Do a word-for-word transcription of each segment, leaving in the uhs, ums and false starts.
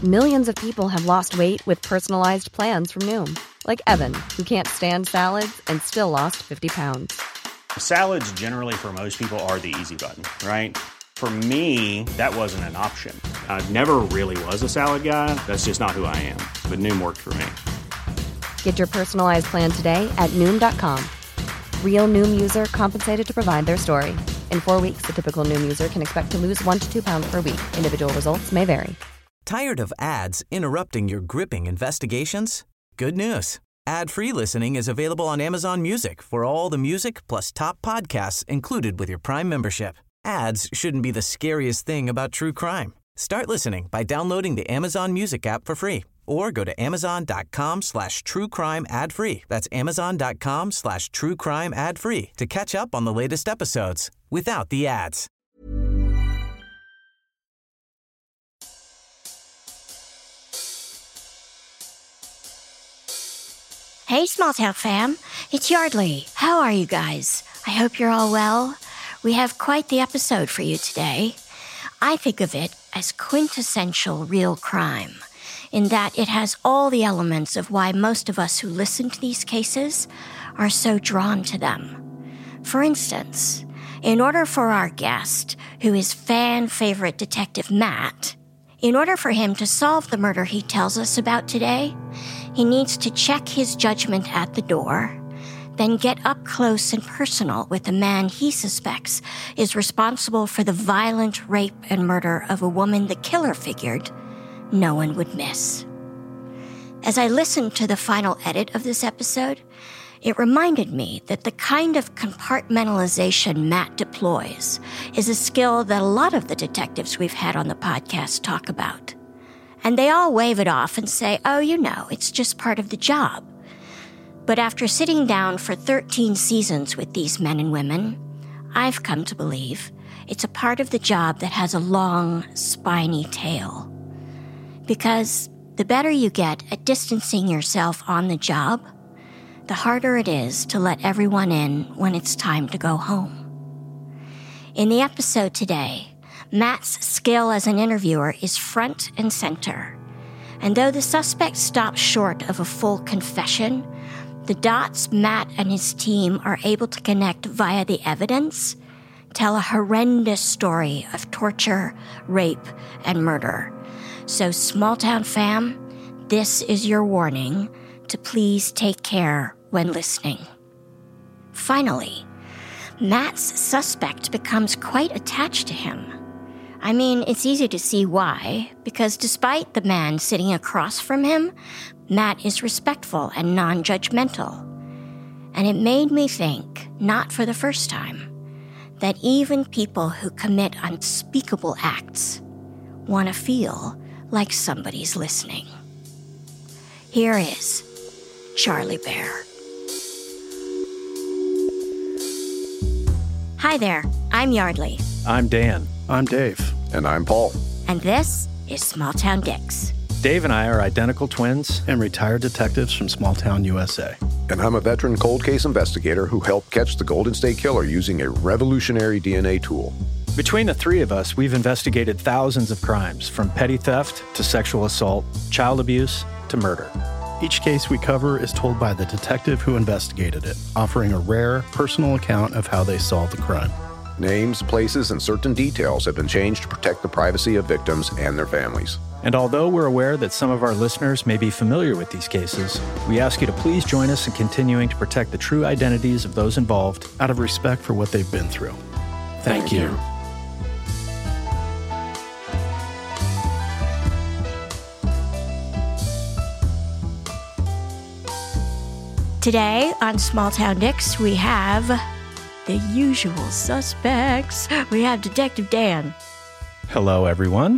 Millions of people have lost weight with personalized plans from Noom. Like Evan, who can't stand salads and still lost fifty pounds. Salads generally for most people are the easy button, right? For me, that wasn't an option. I never really was a salad guy. That's just not who I am. But Noom worked for me. Get your personalized plan today at Noom dot com. Real Noom user compensated to provide their story. In four weeks, the typical Noom user can expect to lose one to two pounds per week. Individual results may vary. Tired of ads interrupting your gripping investigations? Good news. Ad-free listening is available on Amazon Music for all the music plus top podcasts included with your Prime membership. Ads shouldn't be the scariest thing about true crime. Start listening by downloading the Amazon Music app for free or go to amazon.com slash true crime ad free. That's amazon.com slash true crime ad free to catch up on the latest episodes without the ads. Hey, Small Town fam. It's Yardley. How are you guys? I hope you're all well. We have quite the episode for you today. I think of it as quintessential real crime, in that it has all the elements of why most of us who listen to these cases are so drawn to them. For instance, in order for our guest, who is fan favorite Detective Matt, in order for him to solve the murder he tells us about today, he needs to check his judgment at the door, then get up close and personal with the man he suspects is responsible for the violent rape and murder of a woman the killer figured no one would miss. As I listened to the final edit of this episode, it reminded me that the kind of compartmentalization Matt deploys is a skill that a lot of the detectives we've had on the podcast talk about. And they all wave it off and say, oh, you know, it's just part of the job. But after sitting down for thirteen seasons with these men and women, I've come to believe it's a part of the job that has a long, spiny tail. Because the better you get at distancing yourself on the job, the harder it is to let everyone in when it's time to go home. In the episode today, Matt's skill as an interviewer is front and center. And though the suspect stops short of a full confession, the dots Matt and his team are able to connect via the evidence tell a horrendous story of torture, rape, and murder. So, small town fam, this is your warning to please take care when listening. Finally, Matt's suspect becomes quite attached to him. I mean, it's easy to see why, because despite the man sitting across from him, Matt is respectful and non-judgmental. And it made me think, not for the first time, that even people who commit unspeakable acts want to feel like somebody's listening. Here is Charlie Bear. Hi there, I'm Yardley. I'm Dan. I'm Dave. And I'm Paul. And this is Small Town Dicks. Dave and I are identical twins and retired detectives from Small Town U S A. And I'm a veteran cold case investigator who helped catch the Golden State Killer using a revolutionary D N A tool. Between the three of us, we've investigated thousands of crimes, from petty theft to sexual assault, child abuse to murder. Each case we cover is told by the detective who investigated it, offering a rare, personal account of how they solved the crime. Names, places, and certain details have been changed to protect the privacy of victims and their families. And although we're aware that some of our listeners may be familiar with these cases, we ask you to please join us in continuing to protect the true identities of those involved out of respect for what they've been through. Thank, Thank you. you. Today on Small Town Dicks, we have the usual suspects. We have Detective Dan. Hello, everyone.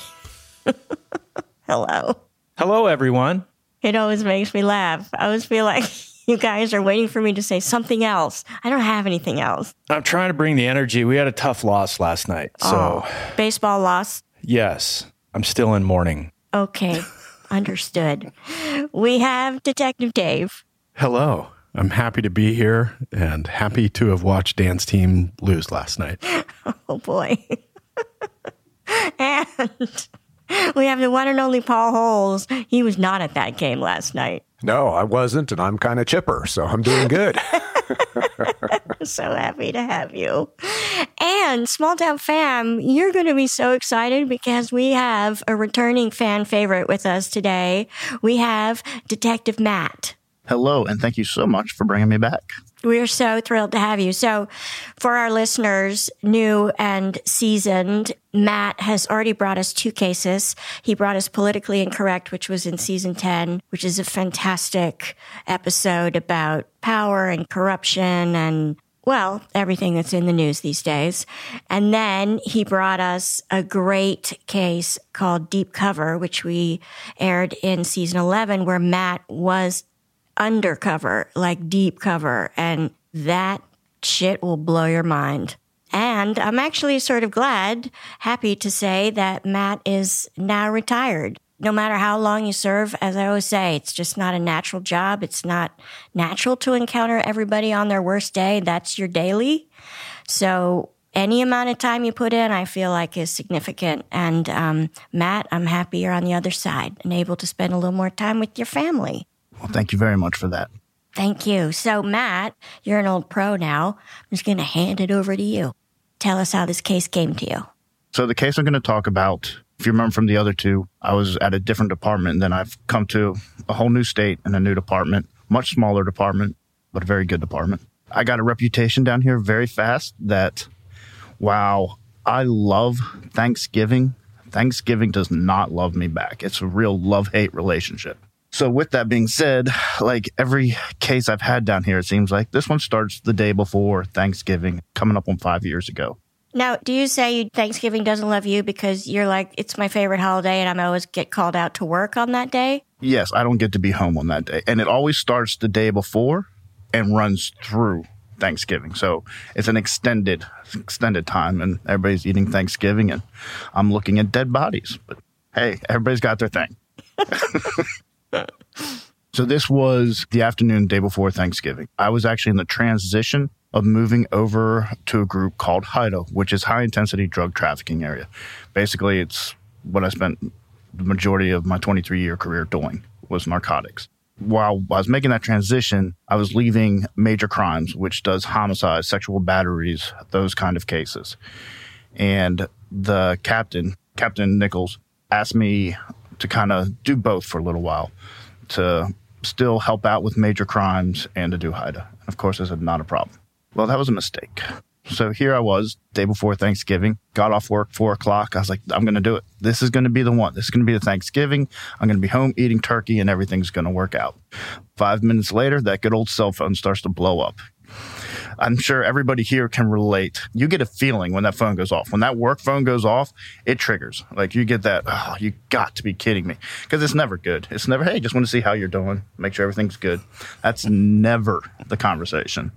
Hello. Hello, everyone. It always makes me laugh. I always feel like you guys are waiting for me to say something else. I don't have anything else. I'm trying to bring the energy. We had a tough loss last night, so... Oh, baseball loss? Yes. I'm still in mourning. Okay. Understood. We have Detective Dave. Hello. I'm happy to be here and happy to have watched Dan's team lose last night. Oh, boy. And We have the one and only Paul Holes. He was not at that game last night. No, I wasn't, and I'm kind of chipper, so I'm doing good. So happy to have you. And Small Town Fam, you're going to be so excited because we have a returning fan favorite with us today. We have Detective Matt. Hello, and thank you so much for bringing me back. We're so thrilled to have you. So for our listeners, new and seasoned, Matt has already brought us two cases. He brought us Politically Incorrect, which was in season ten, which is a fantastic episode about power and corruption and, well, everything that's in the news these days. And then he brought us a great case called Deep Cover, which we aired in season eleven, where Matt was undercover, like deep cover, and that shit will blow your mind. And I'm actually sort of glad, happy to say that Matt is now retired. No matter how long you serve, as I always say, it's just not a natural job. It's not natural to encounter everybody on their worst day. That's your daily. So any amount of time you put in, I feel like is significant. And um, Matt, I'm happy you're on the other side and able to spend a little more time with your family. Well, thank you very much for that. Thank you. So, Matt, you're an old pro now. I'm just going to hand it over to you. Tell us how this case came to you. So the case I'm going to talk about, if you remember from the other two, I was at a different department, and then I've come to a whole new state and a new department, much smaller department, but a very good department. I got a reputation down here very fast that, wow, I love Thanksgiving. Thanksgiving does not love me back. It's a real love-hate relationship. So with that being said, like every case I've had down here, it seems like this one starts the day before Thanksgiving, coming up on five years ago. Now, do you say Thanksgiving doesn't love you because you're like, it's my favorite holiday and I'm always get called out to work on that day? Yes, I don't get to be home on that day. And it always starts the day before and runs through Thanksgiving. So it's an extended, extended time, and everybody's eating Thanksgiving and I'm looking at dead bodies. But hey, everybody's got their thing. So this was the afternoon, day before Thanksgiving. I was actually in the transition of moving over to a group called HIDTA, which is High Intensity Drug Trafficking Area. Basically, it's what I spent the majority of my twenty-three year career doing, was narcotics. While I was making that transition, I was leaving Major Crimes, which does homicides, sexual batteries, those kind of cases. And the captain, Captain Nichols, asked me to kind of do both for a little while, to still help out with Major Crimes and to do HIDTA. And of course, I said, not a problem. Well, that was a mistake. So here I was, day before Thanksgiving, got off work, four o'clock. I was like, I'm going to do it. This is going to be the one. This is going to be the Thanksgiving. I'm going to be home eating turkey and everything's going to work out. Five minutes later, that good old cell phone starts to blow up. I'm sure everybody here can relate. You get a feeling when that phone goes off. When that work phone goes off, it triggers. Like you get that, oh, you got to be kidding me. Because it's never good. It's never, hey, just want to see how you're doing. Make sure everything's good. That's never the conversation.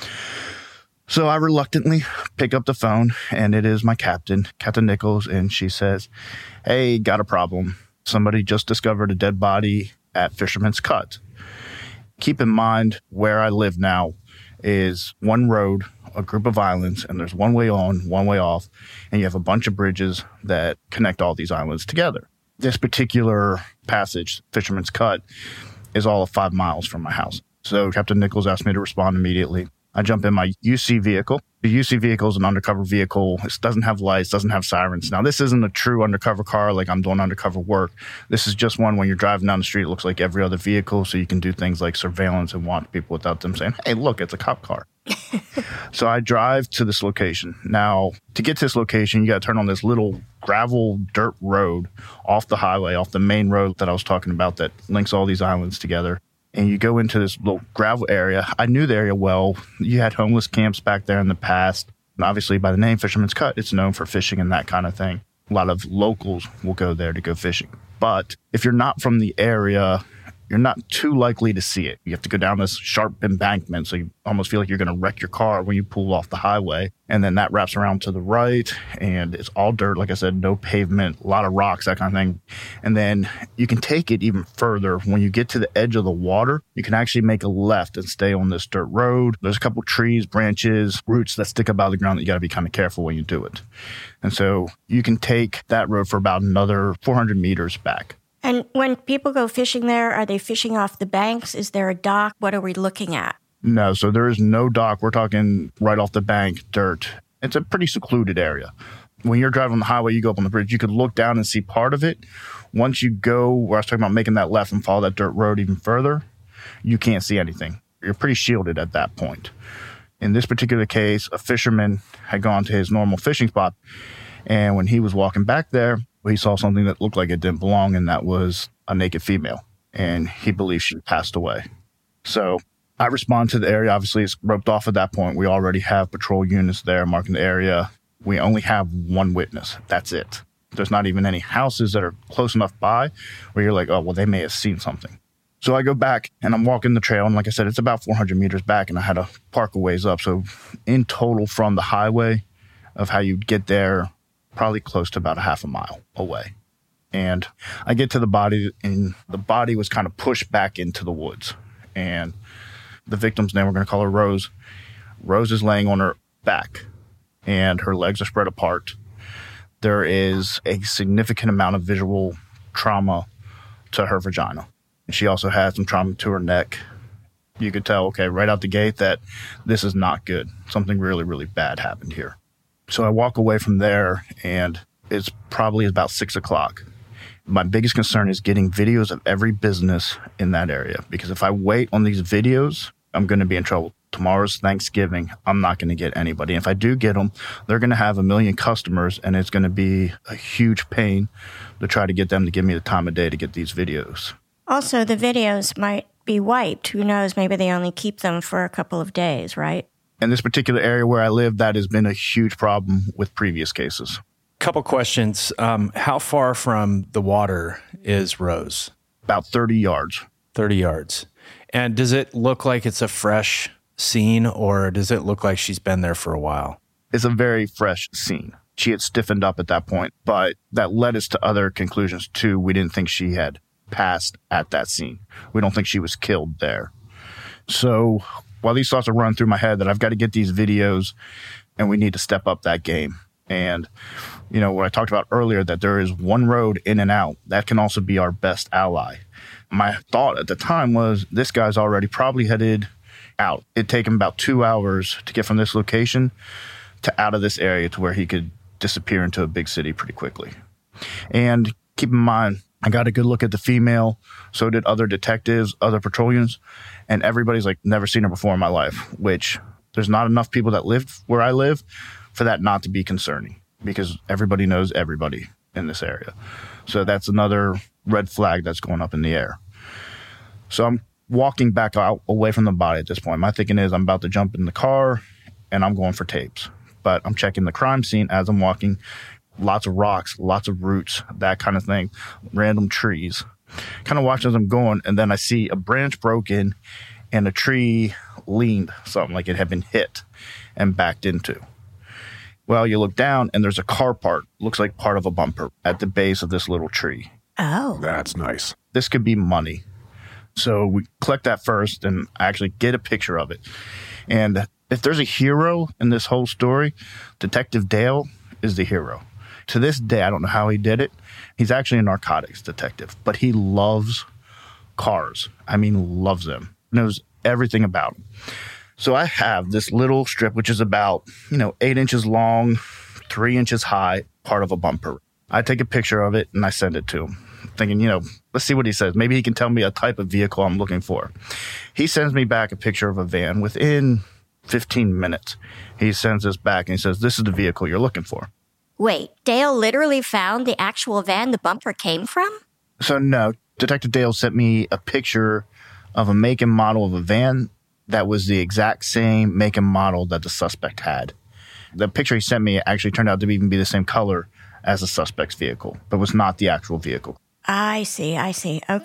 So I reluctantly pick up the phone, and it is my captain, Captain Nichols, and she says, hey, got a problem. Somebody just discovered a dead body at Fisherman's Cut. Keep in mind where I live now is one road, a group of islands, and there's one way on, one way off, and you have a bunch of bridges that connect all these islands together. This particular passage, Fisherman's Cut, is all of five miles from my house. So Captain Nichols asked me to respond immediately. I jump in my U C vehicle. The U C vehicle is an undercover vehicle. It doesn't have lights, doesn't have sirens. Now, this isn't a true undercover car like I'm doing undercover work. This is just one when you're driving down the street, it looks like every other vehicle, so you can do things like surveillance and watch people without them saying, hey, look, it's a cop car. So I drive to this location. Now, to get to this location, you got to turn on this little gravel dirt road off the highway, off the main road that I was talking about that links all these islands together. And you go into this little gravel area. I knew the area well. You had homeless camps back there in the past. And obviously, by the name Fisherman's Cut, it's known for fishing and that kind of thing. A lot of locals will go there to go fishing. But if you're not from the area you're not too likely to see it. You have to go down this sharp embankment, so you almost feel like you're going to wreck your car when you pull off the highway. And then that wraps around to the right, and it's all dirt. Like I said, no pavement, a lot of rocks, that kind of thing. And then you can take it even further. When you get to the edge of the water, you can actually make a left and stay on this dirt road. There's a couple trees, branches, roots that stick up out of the ground that you got to be kind of careful when you do it. And so you can take that road for about another four hundred meters back. And when people go fishing there, are they fishing off the banks? Is there a dock? What are we looking at? No, so there is no dock. We're talking right off the bank, dirt. It's a pretty secluded area. When you're driving on the highway, you go up on the bridge, you could look down and see part of it. Once you go, where I was talking about making that left and follow that dirt road even further, you can't see anything. You're pretty shielded at that point. In this particular case, a fisherman had gone to his normal fishing spot, and when he was walking back there, he saw something that looked like it didn't belong, and that was a naked female. And he believes she passed away. So I respond to the area. Obviously, it's roped off at that point. We already have patrol units there marking the area. We only have one witness. That's it. There's not even any houses that are close enough by where you're like, oh, well, they may have seen something. So I go back, and I'm walking the trail. And like I said, it's about four hundred meters back, and I had to park a ways up. So in total from the highway of how you get there, probably close to about a half a mile away. And I get to the body, and the body was kind of pushed back into the woods. And the victim's name, we're going to call her Rose. Rose is laying on her back, and her legs are spread apart. There is a significant amount of visual trauma to her vagina. And she also has some trauma to her neck. You could tell, okay, right out the gate that this is not good. Something really, really bad happened here. So I walk away from there, and it's probably about six o'clock. My biggest concern is getting videos of every business in that area, because if I wait on these videos, I'm going to be in trouble. Tomorrow's Thanksgiving. I'm not going to get anybody. If I do get them, they're going to have a million customers, and it's going to be a huge pain to try to get them to give me the time of day to get these videos. Also, the videos might be wiped. Who knows? Maybe they only keep them for a couple of days, right? In this particular area where I live, that has been a huge problem with previous cases. Couple questions. Um, how far from the water is Rose? About thirty yards. thirty yards. And does it look like it's a fresh scene, or does it look like she's been there for a while? It's a very fresh scene. She had stiffened up at that point, but that led us to other conclusions too. We didn't think she had passed at that scene. We don't think she was killed there. So while these thoughts are running through my head that I've got to get these videos and we need to step up that game. And, you know, what I talked about earlier, that there is one road in and out, that can also be our best ally. My thought at the time was this guy's already probably headed out. It'd take him about two hours to get from this location to out of this area to where he could disappear into a big city pretty quickly. And keep in mind, I got a good look at the female. So did other detectives, other patrol units. And everybody's like, never seen her before in my life, which there's not enough people that live where I live for that not to be concerning, because everybody knows everybody in this area. So that's another red flag that's going up in the air. So I'm walking back out away from the body at this point. My thinking is I'm about to jump in the car and I'm going for tapes. But I'm checking the crime scene as I'm walking. Lots of rocks, lots of roots, that kind of thing, random trees. Kind of watch as I'm going, and then I see a branch broken and a tree leaned, something like it had been hit and backed into. Well, you look down, and there's a car part, looks like part of a bumper at the base of this little tree. Oh. That's nice. This could be money. So we collect that first and actually get a picture of it. And if there's a hero in this whole story, Detective Dale is the hero. To this day, I don't know how he did it. He's actually a narcotics detective, but he loves cars. I mean, loves them. Knows everything about them. So I have this little strip, which is about, you know, eight inches long, three inches high, part of a bumper. I take a picture of it and I send it to him, thinking, you know, let's see what he says. Maybe he can tell me a type of vehicle I'm looking for. He sends me back a picture of a van. Within fifteen minutes, he sends this back and he says, this is the vehicle you're looking for. Wait, Dale literally found the actual van the bumper came from? So no, Detective Dale sent me a picture of a make and model of a van that was the exact same make and model that the suspect had. The picture he sent me actually turned out to even be the same color as the suspect's vehicle, but was not the actual vehicle. I see, I see. Okay.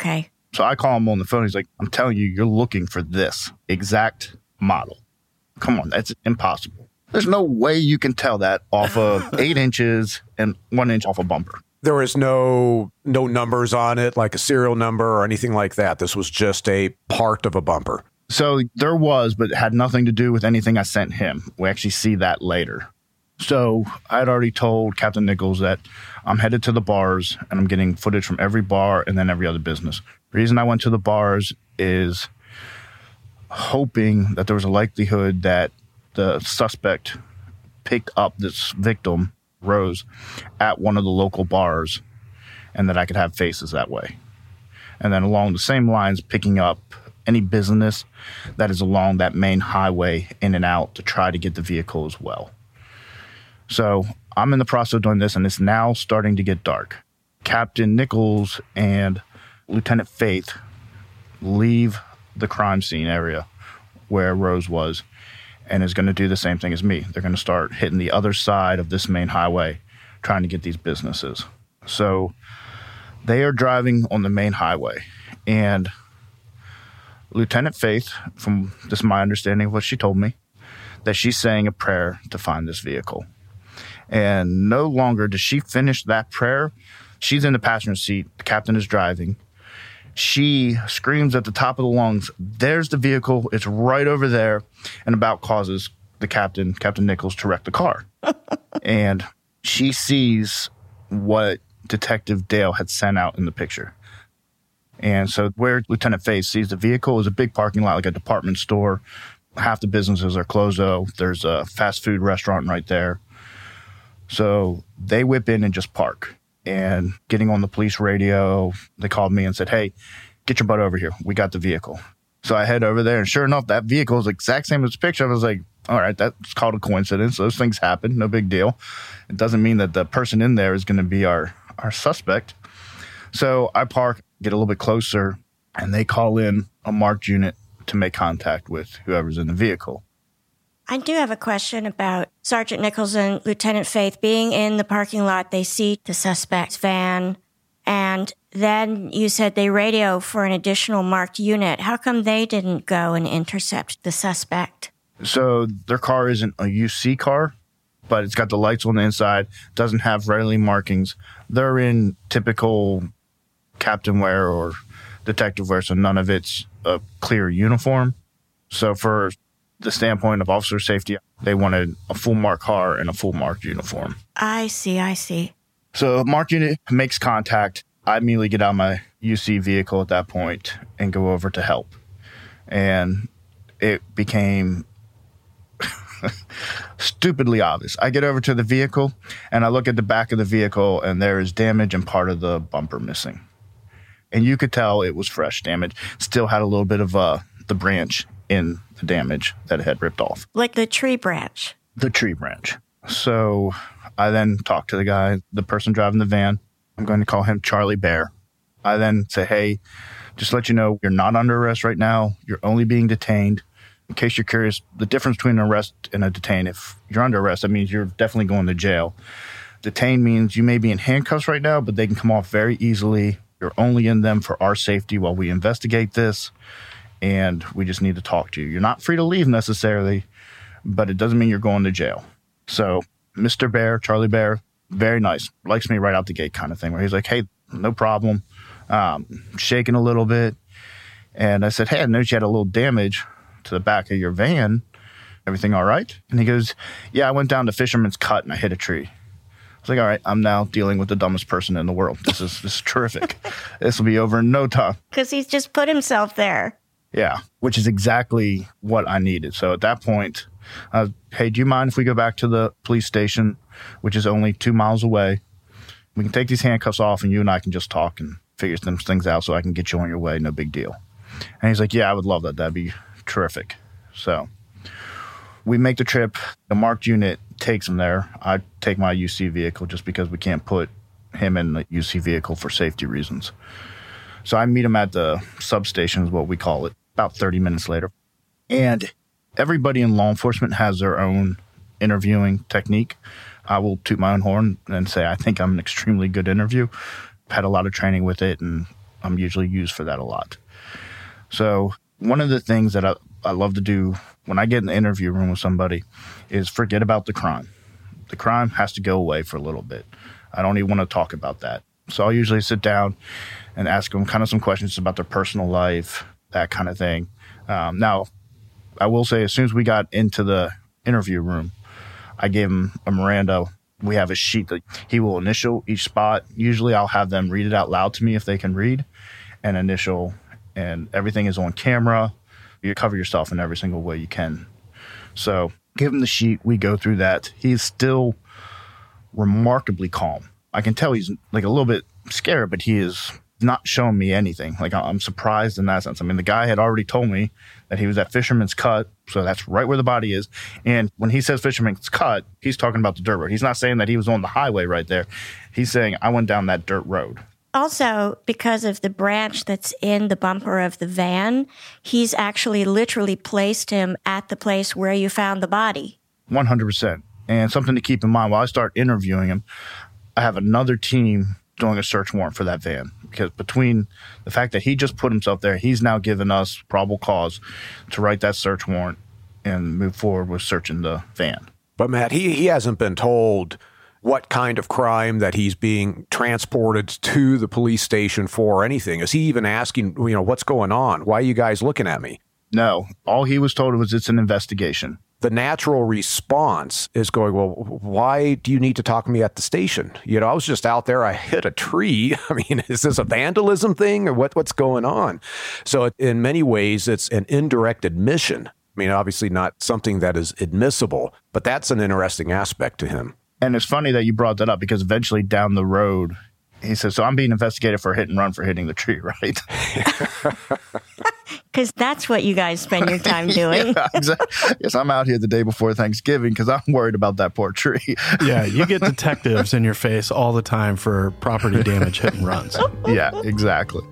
So I call him on the phone. He's like, I'm telling you, you're looking for this exact model. Come on, that's impossible. There's no way you can tell that off of eight inches and one inch off a bumper. There was no no numbers on it, like a serial number or anything like that. This was just a part of a bumper. So there was, but it had nothing to do with anything I sent him. We actually see that later. So I had already told Captain Nichols that I'm headed to the bars and I'm getting footage from every bar and then every other business. The reason I went to the bars is hoping that there was a likelihood that the suspect picked up this victim, Rose, at one of the local bars and that I could have faces that way. And then along the same lines, picking up any business that is along that main highway in and out to try to get the vehicle as well. So I'm in the process of doing this, and it's now starting to get dark. Captain Nichols and Lieutenant Faith leave the crime scene area where Rose was and is going to do the same thing as me. They're going to start hitting the other side of this main highway, trying to get these businesses. So they are driving on the main highway, and Lieutenant Faith, from this is my understanding of what she told me, that she's saying a prayer to find this vehicle. And no longer does she finish that prayer. She's in the passenger seat. The captain is driving. She screams at the top of the lungs, there's the vehicle. It's right over there, and about causes the captain, Captain Nichols, to wreck the car. And she sees what Detective Dale had sent out in the picture. And so where Lieutenant Faith sees the vehicle is a big parking lot, like a department store. Half the businesses are closed, though. There's a fast food restaurant right there. So they whip in and just park. And getting on the police radio, they called me and said, hey, get your butt over here. We got the vehicle. So I head over there, and sure enough, that vehicle is the exact same as the picture. I was like, all right, that's called a coincidence. Those things happen. No big deal. It doesn't mean that the person in there is going to be our, our suspect. So I park, get a little bit closer, and they call in a marked unit to make contact with whoever's in the vehicle. I do have a question about Sergeant Nichols and Lieutenant Faith being in the parking lot. They see the suspect's van, and then you said they radio for an additional marked unit. How come they didn't go and intercept the suspect? So their car isn't a U C car, but it's got the lights on the inside, doesn't have Riley markings. They're in typical captain wear or detective wear, so none of it's a clear uniform. So for the standpoint of officer safety, they wanted a full marked car and a full marked uniform. I see, I see. So marked unit makes contact. I immediately get out of my U C vehicle at that point and go over to help. And it became stupidly obvious. I get over to the vehicle, and I look at the back of the vehicle, and there is damage and part of the bumper missing. And you could tell it was fresh damage. Still had a little bit of uh, the branch in the damage that it had ripped off. Like the tree branch? The tree branch. So I then talk to the guy, the person driving the van. I'm going to call him Charlie Bear. I then say, hey, just to let you know, you're not under arrest right now. You're only being detained. In case you're curious, the difference between an arrest and a detain, if you're under arrest, that means you're definitely going to jail. Detain means you may be in handcuffs right now, but they can come off very easily. You're only in them for our safety while we investigate this, and we just need to talk to you. You're not free to leave necessarily, but it doesn't mean you're going to jail. So Mister Bear, Charlie Bear, very nice. Likes me right out the gate kind of thing, where he's like, hey, no problem. Um, shaking a little bit. And I said, hey, I noticed you had a little damage to the back of your van. Everything all right? And he goes, yeah, I went down to Fisherman's Cut and I hit a tree. I was like, all right, I'm now dealing with the dumbest person in the world. This is this is terrific. This will be over in no time. Because he's just put himself there. Yeah, which is exactly what I needed. So at that point, I was, hey, do you mind if we go back to the police station, which is only two miles away? We can take these handcuffs off and you and I can just talk and figure some things out so I can get you on your way. No big deal. And he's like, yeah, I would love that. That'd be terrific. So we make the trip. The marked unit takes him there. I take my U C vehicle just because we can't put him in the U C vehicle for safety reasons. So I meet him at the substation is what we call it, about thirty minutes later. And everybody in law enforcement has their own interviewing technique. I will toot my own horn and say I think I'm an extremely good interview. I've had a lot of training with it, and I'm usually used for that a lot. So one of the things that I, I love to do when I get in the interview room with somebody is forget about the crime. The crime has to go away for a little bit. I don't even want to talk about that. So I'll usually sit down and ask them kind of some questions about their personal life, that kind of thing. Um, now, I will say as soon as we got into the interview room, I gave him a Miranda. We have a sheet that he will initial each spot. Usually I'll have them read it out loud to me if they can read, and initial, and everything is on camera. You cover yourself in every single way you can. So give him the sheet. We go through that. He's still remarkably calm. I can tell he's like a little bit scared, but he is not showing me anything. Like, I'm surprised in that sense. I mean, the guy had already told me that he was at Fisherman's Cut, so that's right where the body is. And when he says Fisherman's Cut, he's talking about the dirt road. He's not saying that he was on the highway right there. He's saying, I went down that dirt road. Also, because of the branch that's in the bumper of the van, he's actually literally placed him at the place where you found the body. one hundred percent. And something to keep in mind, while I start interviewing him, I have another team doing a search warrant for that van, because between the fact that he just put himself there, he's now given us probable cause to write that search warrant and move forward with searching the van. But Matt, he, he hasn't been told what kind of crime that he's being transported to the police station for or anything. Is he even asking, you know, what's going on? Why are you guys looking at me? No, all he was told was it's an investigation. The natural response is going, well, why do you need to talk to me at the station? You know, I was just out there. I hit a tree. I mean, is this a vandalism thing or what? What's going on? So in many ways, it's an indirect admission. I mean, obviously not something that is admissible, but that's an interesting aspect to him. And it's funny that you brought that up, because eventually down the road, he says, so I'm being investigated for hit and run for hitting the tree, right? Because that's what you guys spend your time doing. Yeah, exactly. Yes, I'm out here the day before Thanksgiving because I'm worried about that poor tree. Yeah, you get detectives in your face all the time for property damage hit and runs. Yeah, exactly.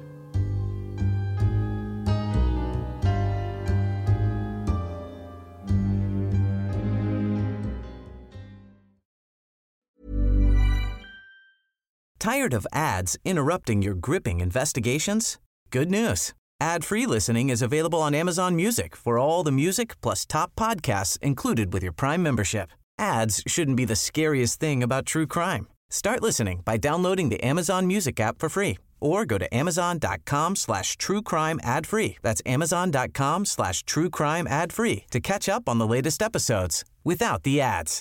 Tired of ads interrupting your gripping investigations? Good news. Ad-free listening is available on Amazon Music for all the music plus top podcasts included with your Prime membership. Ads shouldn't be the scariest thing about true crime. Start listening by downloading the Amazon Music app for free or go to amazon.com slash true crime ad free. That's amazon.com slash true crime ad free to catch up on the latest episodes without the ads.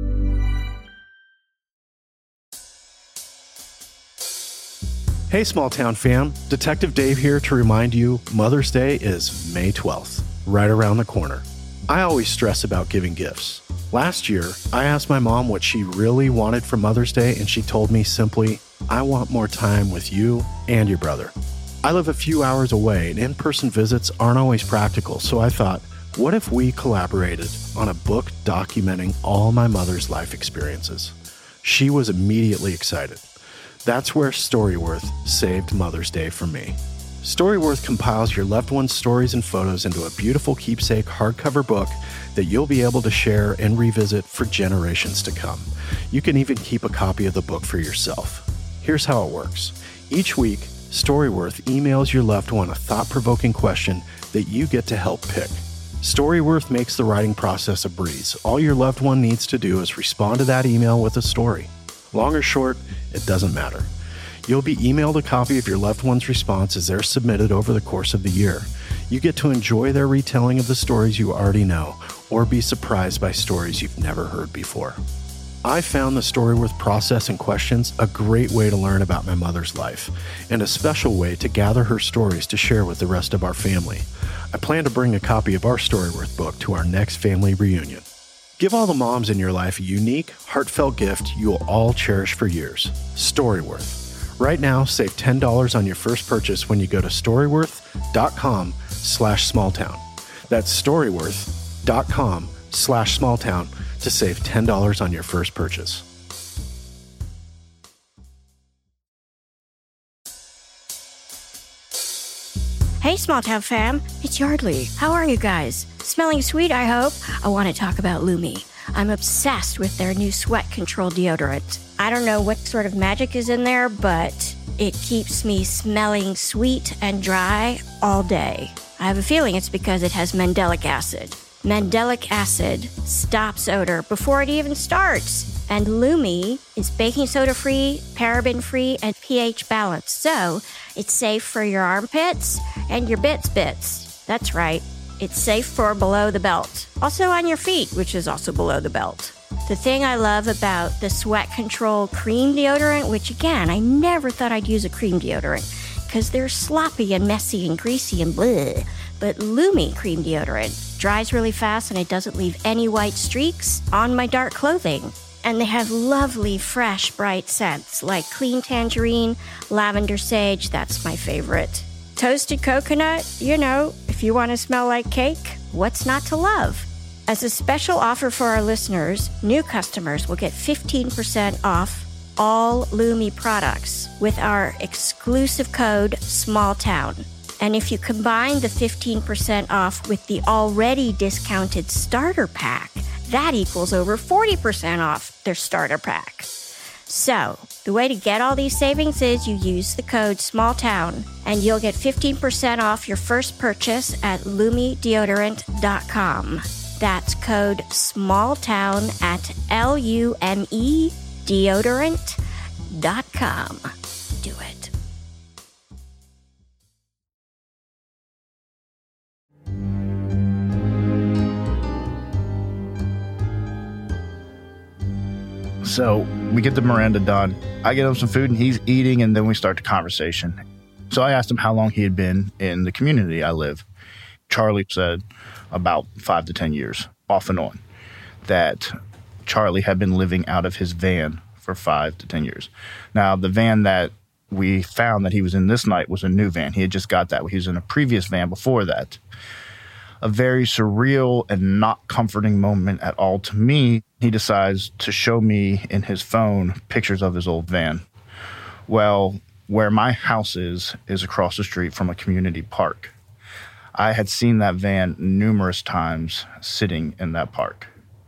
Hey, small town fam. Detective Dave here to remind you Mother's Day is May twelfth, right around the corner. I always stress about giving gifts. Last year, I asked my mom what she really wanted for Mother's Day, and she told me simply, I want more time with you and your brother. I live a few hours away, and in-person visits aren't always practical, so I thought, what if we collaborated on a book documenting all my mother's life experiences? She was immediately excited. That's where Storyworth saved Mother's Day for me. Storyworth compiles your loved one's stories and photos into a beautiful keepsake hardcover book that you'll be able to share and revisit for generations to come. You can even keep a copy of the book for yourself. Here's how it works. Each week, Storyworth emails your loved one a thought-provoking question that you get to help pick. Storyworth makes the writing process a breeze. All your loved one needs to do is respond to that email with a story. Long or short, it doesn't matter. You'll be emailed a copy of your loved one's response as they're submitted over the course of the year. You get to enjoy their retelling of the stories you already know, or be surprised by stories you've never heard before. I found the Storyworth process and questions a great way to learn about my mother's life, and a special way to gather her stories to share with the rest of our family. I plan to bring a copy of our Storyworth book to our next family reunion. Give all the moms in your life a unique, heartfelt gift you'll all cherish for years. Storyworth. Right now, save ten dollars on your first purchase when you go to storyworth.com slash smalltown. That's storyworth.com slash smalltown to save ten dollars on your first purchase. Hey, Small Town fam, it's Yardley. How are you guys? Smelling sweet, I hope. I want to talk about Lumi. I'm obsessed with their new sweat control deodorant. I don't know what sort of magic is in there, but it keeps me smelling sweet and dry all day. I have a feeling it's because it has mandelic acid. Mandelic acid stops odor before it even starts. And Lumi is baking soda free, paraben free, and pH balanced. So it's safe for your armpits and your bits bits. That's right. It's safe for below the belt. Also on your feet, which is also below the belt. The thing I love about the Sweat Control cream deodorant, which again, I never thought I'd use a cream deodorant because they're sloppy and messy and greasy and bleh. But Lumi cream deodorant dries really fast and it doesn't leave any white streaks on my dark clothing. And they have lovely, fresh, bright scents like clean tangerine, lavender sage, that's my favorite. Toasted coconut, you know, if you want to smell like cake, what's not to love? As a special offer for our listeners, new customers will get fifteen percent off all Lumi products with our exclusive code SMALLTOWN. And if you combine the fifteen percent off with the already discounted starter pack, that equals over forty percent off their starter pack. So, the way to get all these savings is you use the code SMALLTOWN and you'll get fifteen percent off your first purchase at lumi deodorant dot com. That's code SMALLTOWN at L U M E deodorant dot com. Do it. So we get the Miranda done. I get him some food and he's eating, and then we start the conversation. So I asked him how long he had been in the community I live. Charlie said about five to ten years, off and on, that Charlie had been living out of his van for five to ten years. Now, the van that we found that he was in this night was a new van. He had just got that. He was in a previous van before that. A very surreal and not comforting moment at all to me. He decides to show me in his phone pictures of his old van. Well, where my house is, is across the street from a community park. I had seen that van numerous times sitting in that park.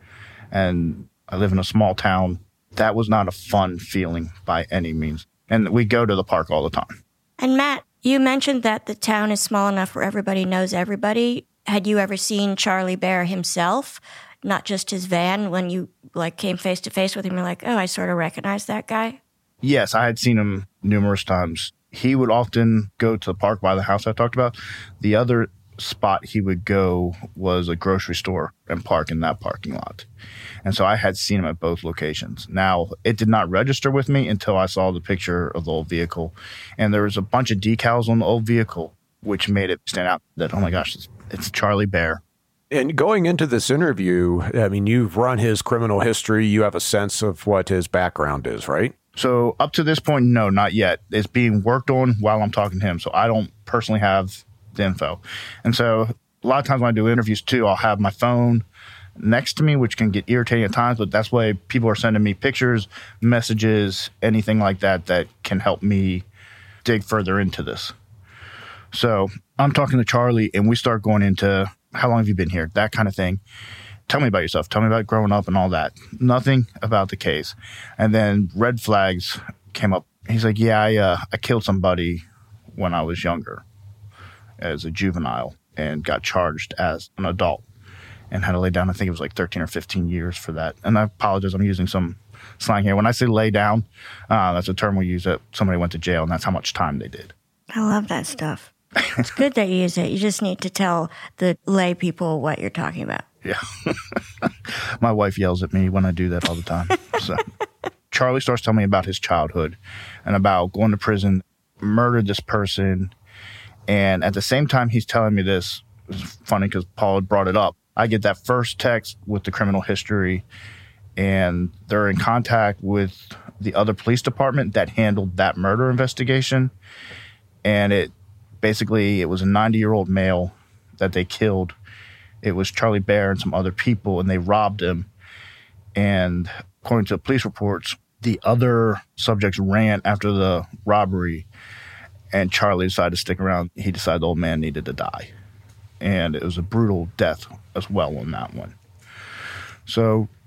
And I live in a small town. That was not a fun feeling by any means. And we go to the park all the time. And Matt, you mentioned that the town is small enough where everybody knows everybody. Had you ever seen Charlie Bear himself, not just his van, when you like came face to face with him? You're like, oh, I sort of recognize that guy? Yes, I had seen him numerous times. He would often go to the park by the house I talked about. The other spot he would go was a grocery store and park in that parking lot. And so I had seen him at both locations. Now, it did not register with me until I saw the picture of the old vehicle. And there was a bunch of decals on the old vehicle, which made it stand out that, oh my gosh, it's, it's Charlie Bear. And going into this interview, I mean, you've run his criminal history. You have a sense of what his background is, right? So up to this point, no, not yet. It's being worked on while I'm talking to him. So I don't personally have the info. And so a lot of times when I do interviews too, I'll have my phone next to me, which can get irritating at times, but that's why people are sending me pictures, messages, anything like that that can help me dig further into this. So I'm talking to Charlie and we start going into how long have you been here? That kind of thing. Tell me about yourself. Tell me about growing up and all that. Nothing about the case. And then red flags came up. He's like, yeah, I, uh, I killed somebody when I was younger as a juvenile and got charged as an adult and had to lay down. I think it was like thirteen or fifteen years for that. And I apologize. I'm using some slang here. When I say lay down, uh, that's a term we use that somebody went to jail, and that's how much time they did. I love that stuff. It's good that you use it. You just need to tell the lay people what you're talking about. Yeah. My wife yells at me when I do that all the time. So Charlie starts telling me about his childhood and about going to prison, murdered this person. And at the same time he's telling me this, it's funny because Paul had brought it up. I get that first text with the criminal history, and they're in contact with the other police department that handled that murder investigation. And it basically, it was a ninety-year-old male that they killed. It was Charlie Bear and some other people, and they robbed him. And according to police reports, the other subjects ran after the robbery, and Charlie decided to stick around. He decided the old man needed to die. And it was a brutal death as well on that one. So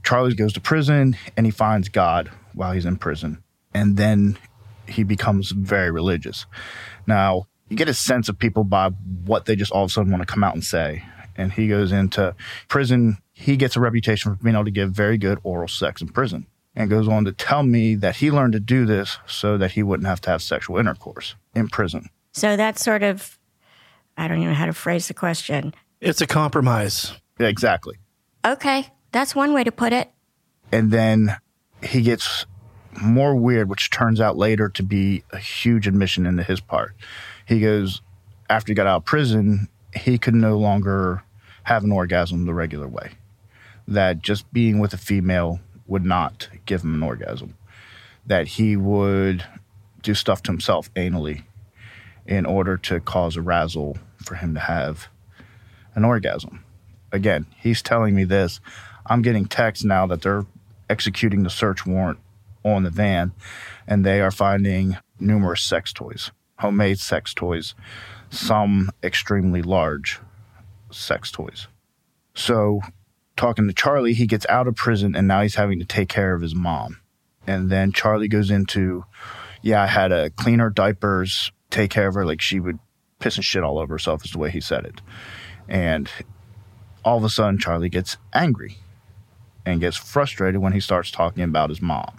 Charlie goes to prison and he finds God while he's in prison. And then he becomes very religious. Now, you get a sense of people by what they just all of a sudden want to come out and say. And he goes into prison. He gets a reputation for being able to give very good oral sex in prison. And goes on to tell me that he learned to do this so that he wouldn't have to have sexual intercourse in prison. So that's sort of, I don't even know how to phrase the question. It's a compromise. Yeah, exactly. Okay, that's one way to put it. And then he gets more weird, which turns out later to be a huge admission into his part. He goes, after he got out of prison, he could no longer have an orgasm the regular way. That just being with a female would not give him an orgasm. That he would do stuff to himself anally in order to cause arousal for him to have an orgasm. Again, he's telling me this. I'm getting texts now that they're executing the search warrant on the van, and they are finding numerous sex toys, homemade sex toys, some extremely large sex toys. So talking to Charlie, he gets out of prison, and now he's having to take care of his mom. And then Charlie goes into, yeah, I had to clean her diapers, take care of her, like she would piss and shit all over herself is the way he said it. And all of a sudden, Charlie gets angry and gets frustrated when he starts talking about his mom.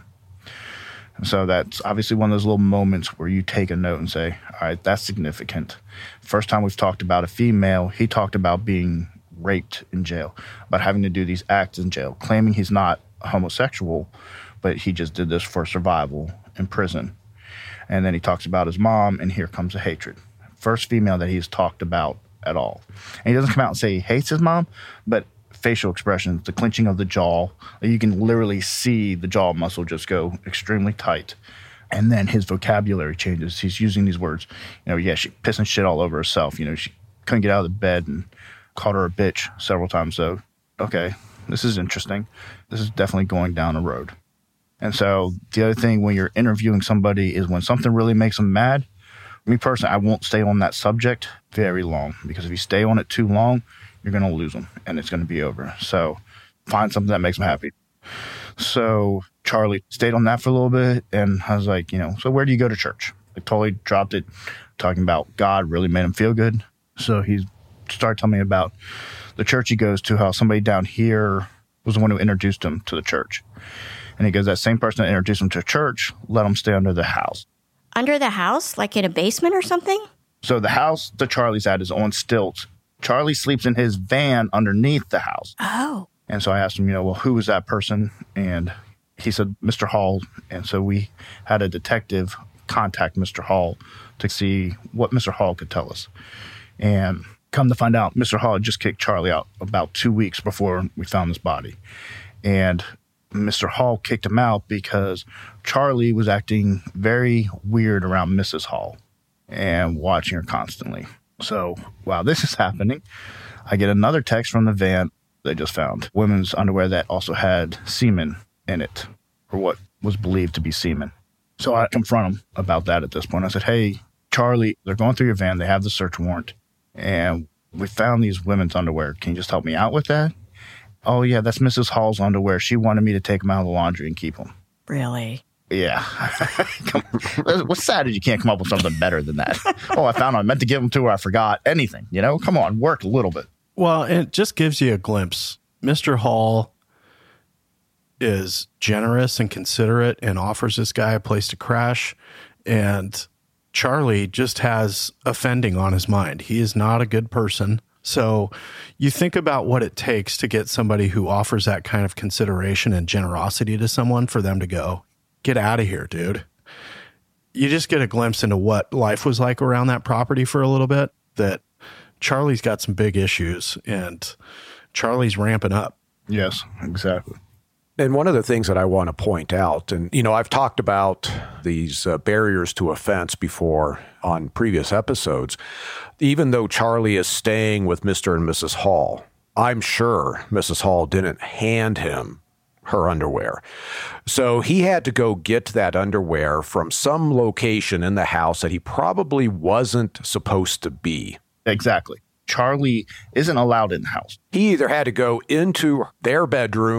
So that's obviously one of those little moments where you take a note and say, all right, that's significant. First time we've talked about a female, he talked about being raped in jail, about having to do these acts in jail, claiming he's not homosexual, but he just did this for survival in prison. And then he talks about his mom, and here comes a hatred. First female that he's talked about at all. And he doesn't come out and say he hates his mom, but facial expressions, the clenching of the jaw, you can literally see the jaw muscle just go extremely tight. And then his vocabulary changes. He's using these words, you know, yeah, she pissing shit all over herself. You know, she couldn't get out of the bed and called her a bitch several times. So, okay, this is interesting. This is definitely going down a road. And so the other thing when you're interviewing somebody is when something really makes them mad, me personally, I won't stay on that subject very long, because if you stay on it too long, you're going to lose them and it's going to be over. So find something that makes them happy. So Charlie stayed on that for a little bit, and I was like, you know, so where do you go to church? I totally dropped it, talking about God really made him feel good. So he started telling me about the church he goes to, how somebody down here was the one who introduced him to the church. And he goes, that same person that introduced him to church let him stay under the house. Under the house? Like in a basement or something? So the house that Charlie's at is on stilts. Charlie sleeps in his van underneath the house. Oh. And so I asked him, you know, well, who was that person? And he said, Mister Hall. And so we had a detective contact Mister Hall to see what Mister Hall could tell us. And come to find out, Mister Hall had just kicked Charlie out about two weeks before we found his body. And Mister Hall kicked him out because Charlie was acting very weird around Missus Hall and watching her constantly. So while this is happening, I get another text from the van they just found. Women's underwear that also had semen in it, or what was believed to be semen. So I confront him about that at this point. I said, hey, Charlie, they're going through your van. They have the search warrant, and we found these women's underwear. Can you just help me out with that? Oh, yeah, that's Missus Hall's underwear. She wanted me to take them out of the laundry and keep them. Really? Yeah. What's sad is you can't come up with something better than that. Oh, I found them. I meant to give them to her. I forgot. Anything, you know? Come on, work a little bit. Well, it just gives you a glimpse. Mister Hall is generous and considerate and offers this guy a place to crash. And Charlie just has offending on his mind. He is not a good person. So you think about what it takes to get somebody who offers that kind of consideration and generosity to someone for them to go, get out of here, dude. You just get a glimpse into what life was like around that property for a little bit, that Charlie's got some big issues and Charlie's ramping up. Yes, exactly. And one of the things that I want to point out, and, you know, I've talked about these uh, barriers to offense before on previous episodes. Even though Charlie is staying with Mister and Missus Hall, I'm sure Missus Hall didn't hand him her underwear. So he had to go get that underwear from some location in the house that he probably wasn't supposed to be. Exactly. Charlie isn't allowed in the house. He either had to go into their bedroom,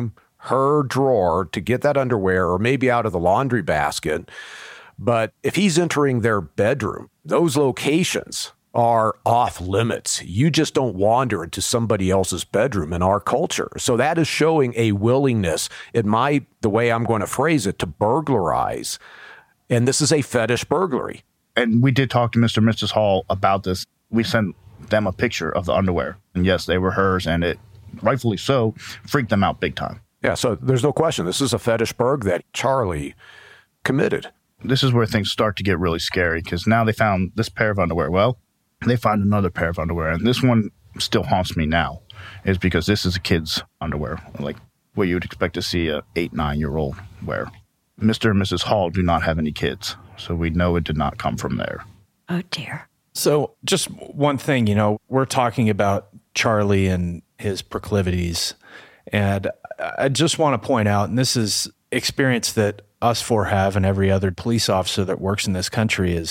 her drawer to get that underwear, or maybe out of the laundry basket. But if he's entering their bedroom, those locations are off limits. You just don't wander into somebody else's bedroom in our culture. So that is showing a willingness, in my, the way I'm going to phrase it, to burglarize. And this is a fetish burglary. And we did talk to Mister and Missus Hall about this. We sent them a picture of the underwear. And yes, they were hers, and it, rightfully so, freaked them out big time. Yeah, so there's no question. This is a fetish burg that Charlie committed. This is where things start to get really scary, because now they found this pair of underwear. Well, they find another pair of underwear, and this one still haunts me now, is because this is a kid's underwear, like what you would expect to see a eight, nine-year-old wear. Mister and Missus Hall do not have any kids, so we know it did not come from there. Oh, dear. So just one thing, you know, we're talking about Charlie and his proclivities, and I just want to point out, and this is experience that us four have and every other police officer that works in this country, is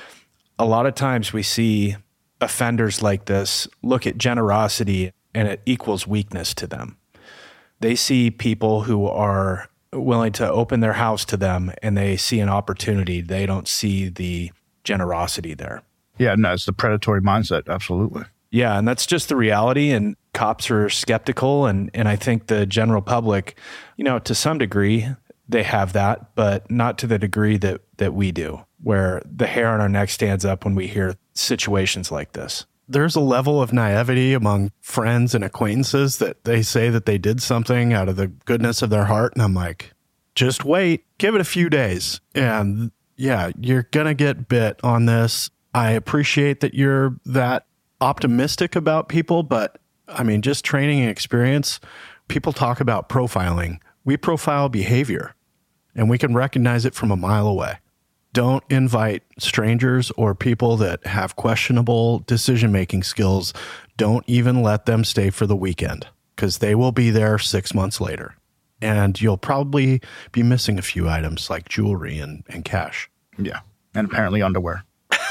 a lot of times we see offenders like this look at generosity and it equals weakness to them. They see people who are willing to open their house to them and they see an opportunity. They don't see the generosity there. Yeah, no, it's the predatory mindset. Absolutely. Yeah, and that's just the reality, and cops are skeptical, and, and I think the general public, you know, to some degree, they have that, but not to the degree that, that we do, where the hair on our neck stands up when we hear situations like this. There's a level of naivety among friends and acquaintances that they say that they did something out of the goodness of their heart, and I'm like, just wait, give it a few days, and yeah, you're going to get bit on this. I appreciate that you're that optimistic about people, but I mean, just training and experience, people talk about profiling. We profile behavior, and we can recognize it from a mile away. Don't invite strangers or people that have questionable decision-making skills. Don't even let them stay for the weekend, because they will be there six months later. And you'll probably be missing a few items like jewelry and, and cash. Yeah, and apparently underwear.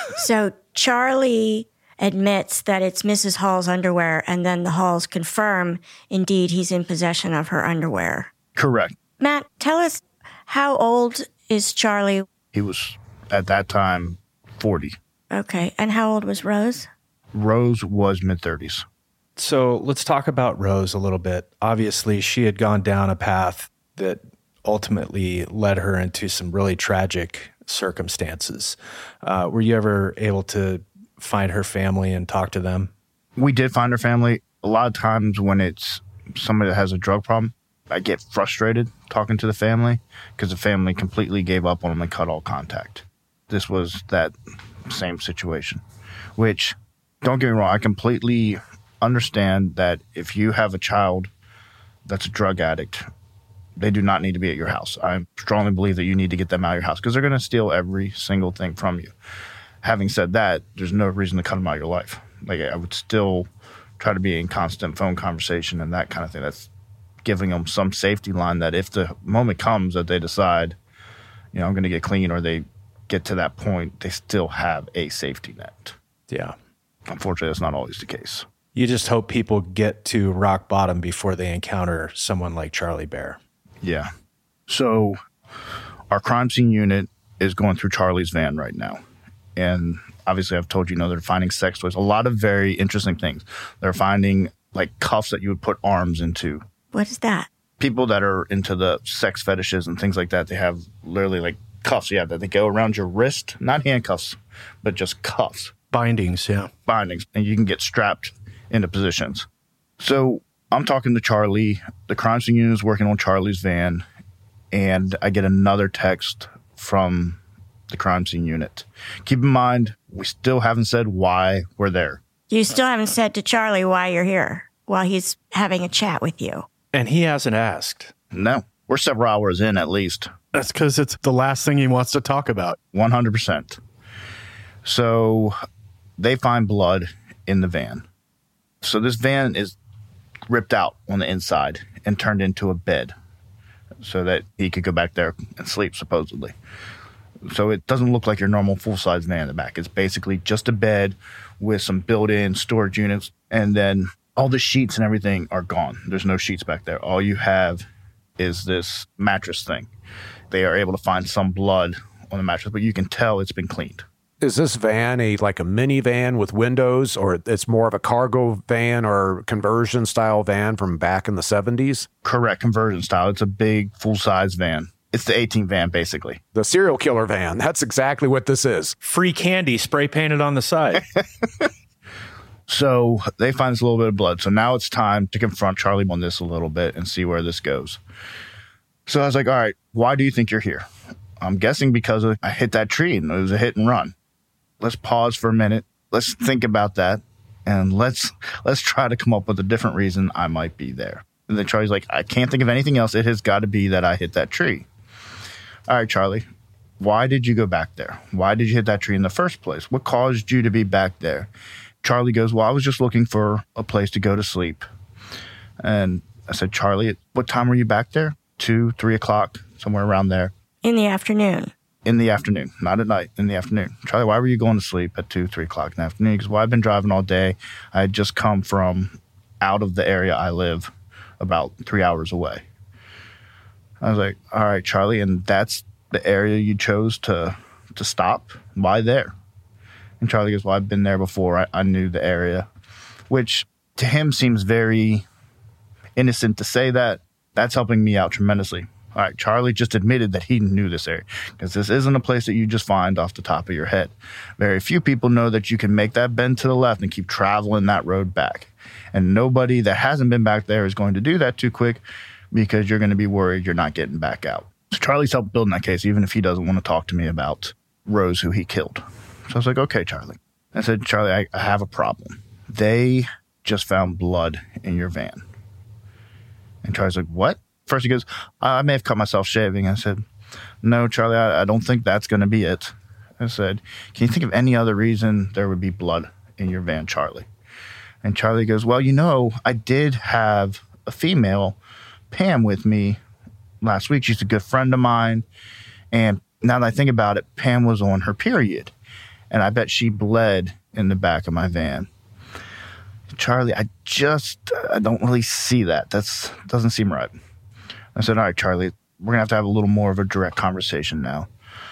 So Charlie admits that it's Missus Hall's underwear, and then the Halls confirm, indeed, he's in possession of her underwear. Correct. Matt, tell us, how old is Charlie? He was, at that time, forty. Okay, and how old was Rose? Rose was mid-thirties. So let's talk about Rose a little bit. Obviously, she had gone down a path that ultimately led her into some really tragic circumstances. Uh, were you ever able to find her family and talk to them? We did find her family. A lot of times when it's somebody that has a drug problem, I get frustrated talking to the family because the family completely gave up on them and cut all contact. This was that same situation, which, don't get me wrong, I completely understand that if you have a child that's a drug addict, they do not need to be at your house. I strongly believe that you need to get them out of your house because they're going to steal every single thing from you. Having said that, there's no reason to cut them out of your life. Like, I would still try to be in constant phone conversation and that kind of thing. That's giving them some safety line that if the moment comes that they decide, you know, I'm going to get clean, or they get to that point, they still have a safety net. Yeah. Unfortunately, that's not always the case. You just hope people get to rock bottom before they encounter someone like Charlie Bear. Yeah. So our crime scene unit is going through Charlie's van right now. And obviously, I've told you, you know, they're finding sex toys, a lot of very interesting things. They're finding like cuffs that you would put arms into. What is that? People that are into the sex fetishes and things like that, they have literally like cuffs, yeah, that they go around your wrist, not handcuffs, but just cuffs. Bindings, yeah. Bindings, and you can get strapped into positions. So I'm talking to Charlie. The crime scene unit is working on Charlie's van, and I get another text from the crime scene unit. Keep in mind, we still haven't said why we're there. You still haven't said to Charlie why you're here while he's having a chat with you. And he hasn't asked. No. We're several hours in at least. That's because it's the last thing he wants to talk about. one hundred percent. So they find blood in the van. So this van is ripped out on the inside and turned into a bed so that he could go back there and sleep, supposedly. So it doesn't look like your normal full-size van in the back. It's basically just a bed with some built-in storage units, and then all the sheets and everything are gone. There's no sheets back there. All you have is this mattress thing. They are able to find some blood on the mattress, but you can tell it's been cleaned. Is this van a like a minivan with windows, or it's more of a cargo van or conversion style van from back in the seventies? Correct, conversion style. It's a big full-size van. It's the eighteen van, basically. The serial killer van. That's exactly what this is. Free candy spray painted on the side. So they find this little bit of blood. So now it's time to confront Charlie on this a little bit and see where this goes. So I was like, all right, why do you think you're here? I'm guessing because of, I hit that tree and it was a hit and run. Let's pause for a minute. Let's think about that. And let's let's try to come up with a different reason I might be there. And then Charlie's like, I can't think of anything else. It has got to be that I hit that tree. All right, Charlie, why did you go back there? Why did you hit that tree in the first place? What caused you to be back there? Charlie goes, well, I was just looking for a place to go to sleep. And I said, Charlie, what time were you back there? Two, three o'clock, somewhere around there. In the afternoon. In the afternoon, not at night, in the afternoon. Charlie, why were you going to sleep at two, three o'clock in the afternoon? Because, well, I've been driving all day. I had just come from out of the area I live, about three hours away. I was like, all right, Charlie, and that's the area you chose to to stop? Why there? And Charlie goes, well, I've been there before. I, I knew the area, which to him seems very innocent to say that. That's helping me out tremendously. All right, Charlie just admitted that he knew this area because this isn't a place that you just find off the top of your head. Very few people know that you can make that bend to the left and keep traveling that road back. And nobody that hasn't been back there is going to do that too quick because you're going to be worried you're not getting back out. So Charlie's helped building that case, even if he doesn't want to talk to me about Rose, who he killed. So I was like, okay, Charlie. I said, Charlie, I, I have a problem. They just found blood in your van. And Charlie's like, what? First he goes, I may have cut myself shaving. I said, no, Charlie, I, I don't think that's going to be it. I said, can you think of any other reason there would be blood in your van, Charlie? And Charlie goes, well, you know, I did have a female, Pam, with me last week. She's a good friend of mine. And now that I think about it, Pam was on her period. And I bet she bled in the back of my van. Charlie, I just, I don't really see that. That's doesn't seem right. I said, all right, Charlie, we're going to have to have a little more of a direct conversation now.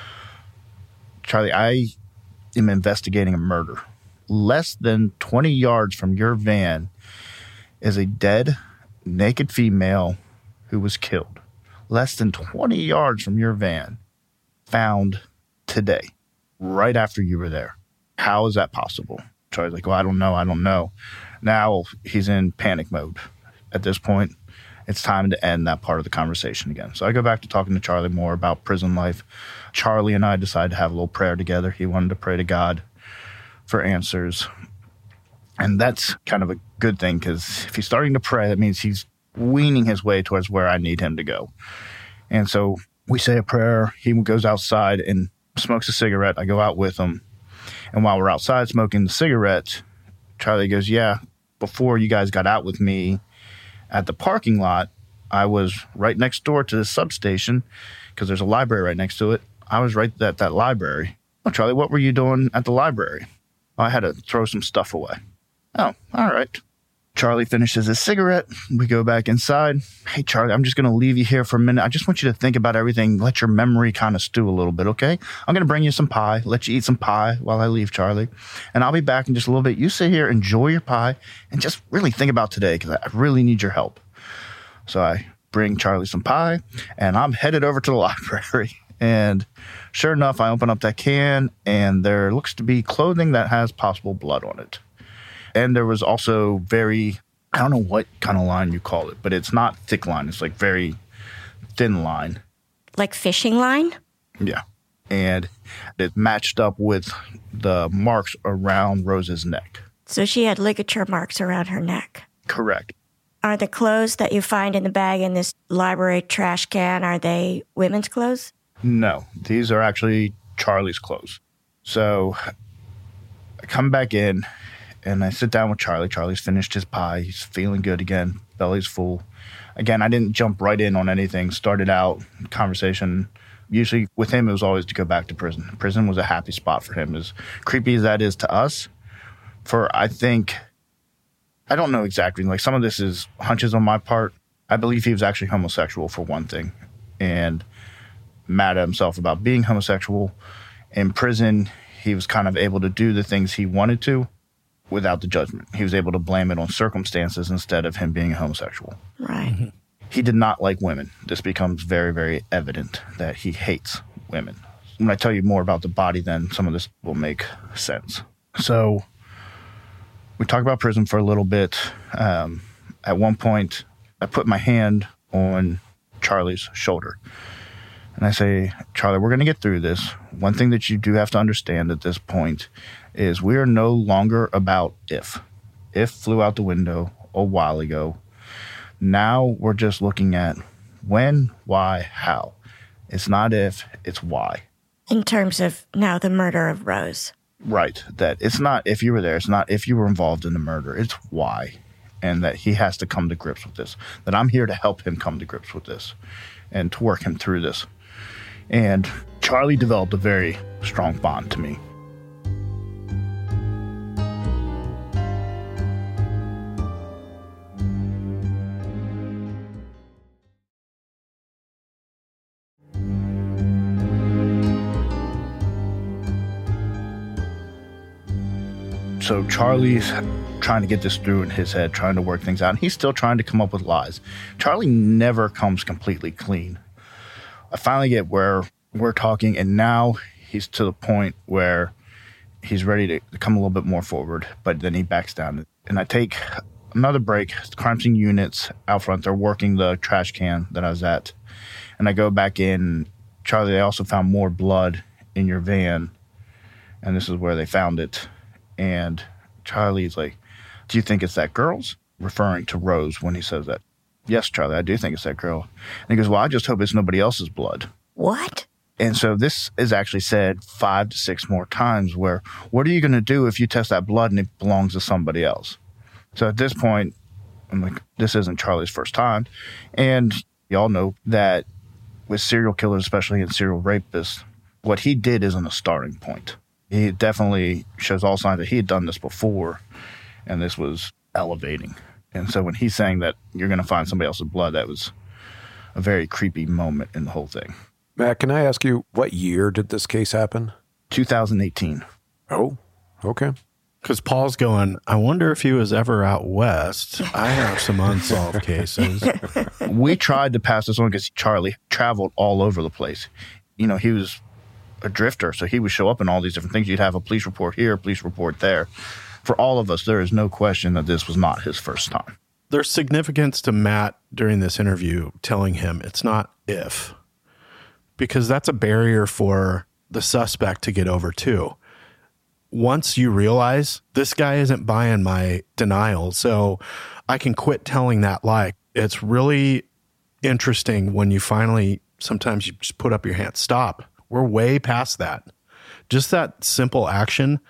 Charlie, I am investigating a murder. Less than twenty yards from your van is a dead, naked female who was killed. Less than twenty yards from your van, found today, right after you were there. How is that possible? Charlie's like, well, I don't know, I don't know. Now he's in panic mode. At this point, it's time to end that part of the conversation again. So I go back to talking to Charlie more about prison life. Charlie and I decided to have a little prayer together. He wanted to pray to God for answers. And that's kind of a good thing, because if he's starting to pray, that means he's weaning his way towards where I need him to go. And so we say a prayer. He goes outside and smokes a cigarette. I go out with him. And while we're outside smoking the cigarette, Charlie goes, yeah, before you guys got out with me at the parking lot, I was right next door to the substation because there's a library right next to it. I was right at that library. Oh, Charlie, what were you doing at the library? Oh, I had to throw some stuff away. Oh, all right. Charlie finishes his cigarette. We go back inside. Hey, Charlie, I'm just going to leave you here for a minute. I just want you to think about everything. Let your memory kind of stew a little bit, okay? I'm going to bring you some pie, let you eat some pie while I leave, Charlie. And I'll be back in just a little bit. You sit here, enjoy your pie, and just really think about today, because I really need your help. So I bring Charlie some pie, and I'm headed over to the library. And sure enough, I open up that can, and there looks to be clothing that has possible blood on it. And there was also very, I don't know what kind of line you call it, but it's not thick line. It's like very thin line. Like fishing line? Yeah. And it matched up with the marks around Rose's neck. So she had ligature marks around her neck. Correct. Are the clothes that you find in the bag in this library trash can, are they women's clothes? No, these are actually Charlie's clothes. So I come back in. And I sit down with Charlie. Charlie's finished his pie. He's feeling good again. Belly's full. Again, I didn't jump right in on anything. Started out conversation. Usually with him, it was always to go back to prison. Prison was a happy spot for him. As creepy as that is to us, for I think, I don't know exactly. Like some of this is hunches on my part. I believe he was actually homosexual for one thing, and mad at himself about being homosexual. In prison, he was kind of able to do the things he wanted to without the judgment. He was able to blame it on circumstances instead of him being homosexual. Right. Mm-hmm. He did not like women. This becomes very, very evident that he hates women. When I tell you more about the body, then some of this will make sense. So we talk about prison for a little bit. Um, at one point, I put my hand on Charlie's shoulder. And I say, Charlie, we're going to get through this. One thing that you do have to understand at this point is we are no longer about if. If flew out the window a while ago. Now we're just looking at when, why, how. It's not if, it's why. In terms of now the murder of Rose. Right. That it's not if you were there. It's not if you were involved in the murder. It's why. And that he has to come to grips with this. That I'm here to help him come to grips with this and to work him through this. And Charlie developed a very strong bond to me. So Charlie's trying to get this through in his head, trying to work things out. And he's still trying to come up with lies. Charlie never comes completely clean. I finally get where we're talking, and now he's to the point where he's ready to come a little bit more forward, but then he backs down. And I take another break. Crime scene units out front, they're working the trash can that I was at. And I go back in. Charlie, they also found more blood in your van. And this is where they found it. And Charlie's like, do you think it's that girl's? Referring to Rose when he says that. Yes, Charlie, I do think it's that girl. And he goes, well, I just hope it's nobody else's blood. What? And so this is actually said five to six more times where, what are you going to do if you test that blood and it belongs to somebody else? So at this point, I'm like, this isn't Charlie's first time. And y'all know that with serial killers, especially in serial rapists, what he did isn't a starting point. He definitely shows all signs that he had done this before, and this was elevating. And so when he's saying that you're going to find somebody else's blood, that was a very creepy moment in the whole thing. Matt, can I ask you, what year did this case happen? two thousand eighteen. Oh, okay. Because Paul's going, I wonder if he was ever out west. I have some unsolved cases. We tried to pass this on because Charlie traveled all over the place. You know, he was a drifter, so he would show up in all these different things. You'd have a police report here, a police report there. For all of us, there is no question that this was not his first time. There's significance to Matt during this interview telling him it's not if, because that's a barrier for the suspect to get over too. Once you realize this guy isn't buying my denial, so I can quit telling that lie. It's really interesting when you finally, sometimes you just put up your hand, stop. We're way past that. Just that simple action,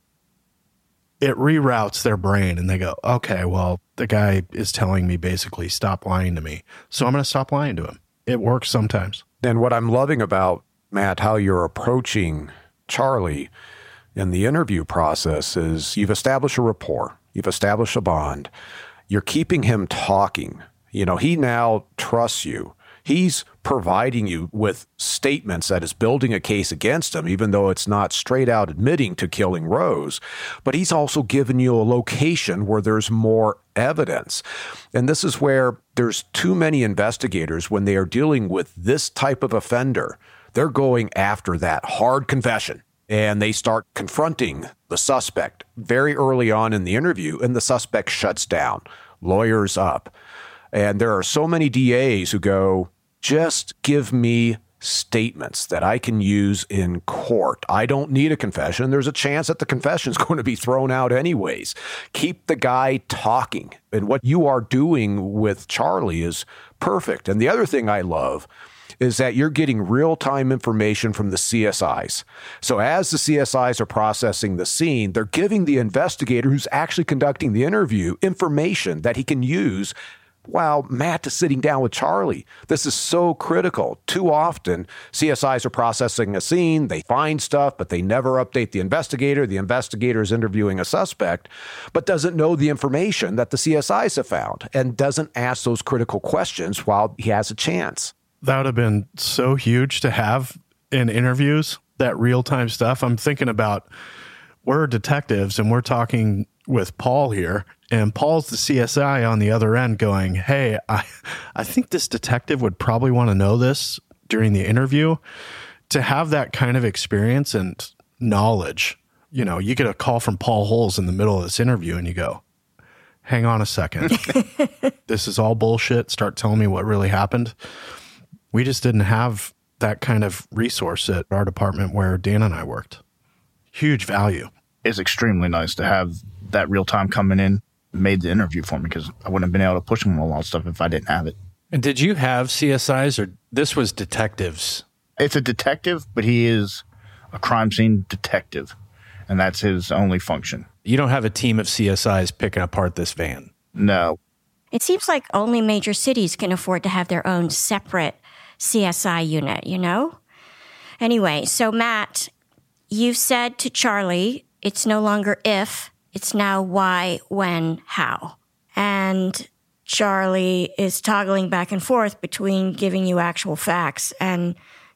it reroutes their brain and they go, okay, well, the guy is telling me basically stop lying to me. So I'm going to stop lying to him. It works sometimes. And what I'm loving about, Matt, how you're approaching Charlie in the interview process is you've established a rapport. You've established a bond. You're keeping him talking. You know, he now trusts you. He's providing you with statements that is building a case against him, even though it's not straight out admitting to killing Rose. But he's also given you a location where there's more evidence. And this is where there's too many investigators when they are dealing with this type of offender. They're going after that hard confession. And they start confronting the suspect very early on in the interview, and the suspect shuts down, lawyers up. And there are so many D As who go, just give me statements that I can use in court. I don't need a confession. There's a chance that the confession is going to be thrown out anyways. Keep the guy talking. And what you are doing with Charlie is perfect. And the other thing I love is that you're getting real-time information from the C S Is. So as the C S Is are processing the scene, they're giving the investigator who's actually conducting the interview information that he can use while Matt is sitting down with Charlie. This is so critical. Too often, C S Is are processing a scene, they find stuff, but they never update the investigator. The investigator is interviewing a suspect, but doesn't know the information that the C S Is have found and doesn't ask those critical questions while he has a chance. That would have been so huge to have in interviews, that real-time stuff. I'm thinking about, we're detectives and we're talking with Paul here, and Paul's the C S I on the other end going, hey, I, I think this detective would probably want to know this during the interview. To have that kind of experience and knowledge, you know, you get a call from Paul Holes in the middle of this interview and you go, hang on a second. This is all bullshit. Start telling me what really happened. We just didn't have that kind of resource at our department where Dan and I worked. Huge value. It's extremely nice to have that real time coming in, made the interview for me, because I wouldn't have been able to push them a lot of stuff if I didn't have it. And did you have C S Is, or this was detectives? It's a detective, but he is a crime scene detective, and that's his only function. You don't have a team of C S Is picking apart this van? No. It seems like only major cities can afford to have their own separate C S I unit, you know? Anyway, so Matt, you've said to Charlie, it's no longer if, it's now why, when, how. And Charlie is toggling back and forth between giving you actual facts and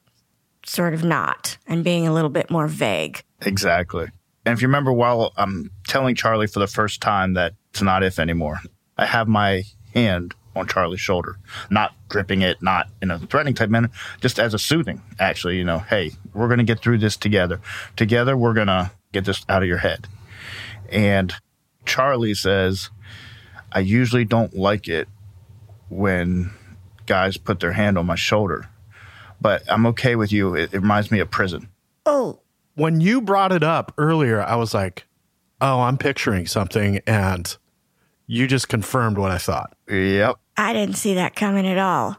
sort of not, and being a little bit more vague. Exactly. And if you remember, while I'm telling Charlie for the first time that it's not if anymore, I have my hand on Charlie's shoulder, not gripping it, not in a threatening type manner, just as a soothing, actually, you know, hey, we're going to get through this together. Together, we're going to get this out of your head. And Charlie says, I usually don't like it when guys put their hand on my shoulder, but I'm okay with you. It, it reminds me of prison. Oh. When you brought it up earlier, I was like, oh, I'm picturing something, and you just confirmed what I thought. Yep. I didn't see that coming at all.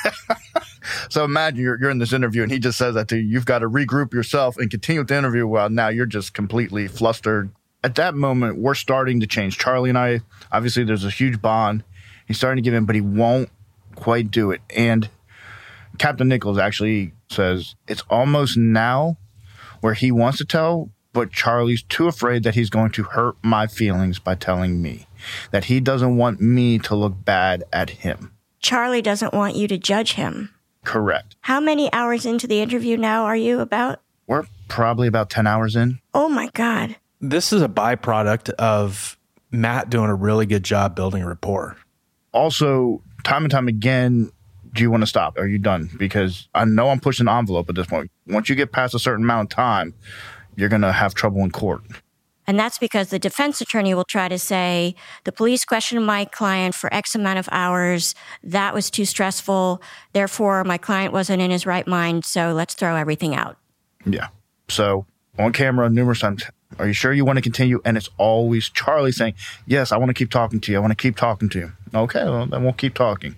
So imagine you're, you're in this interview and he just says that to you. You've got to regroup yourself and continue with the interview. Well, now you're just completely flustered. At that moment, we're starting to change. Charlie and I, obviously there's a huge bond. He's starting to give in, but he won't quite do it. And Captain Nichols actually says it's almost now where he wants to tell, but Charlie's too afraid that he's going to hurt my feelings by telling me, that he doesn't want me to look bad at him. Charlie doesn't want you to judge him. Correct. How many hours into the interview now are you about? We're probably about ten hours in. Oh, my God. This is a byproduct of Matt doing a really good job building rapport. Also, time and time again, do you want to stop? Are you done? Because I know I'm pushing the envelope at this point. Once you get past a certain amount of time, you're going to have trouble in court. And that's because the defense attorney will try to say, the police questioned my client for X amount of hours. That was too stressful. Therefore, my client wasn't in his right mind. So let's throw everything out. Yeah. So on camera numerous times, are you sure you want to continue? And it's always Charlie saying, yes, I want to keep talking to you. I want to keep talking to you. Okay, well, then we'll keep talking.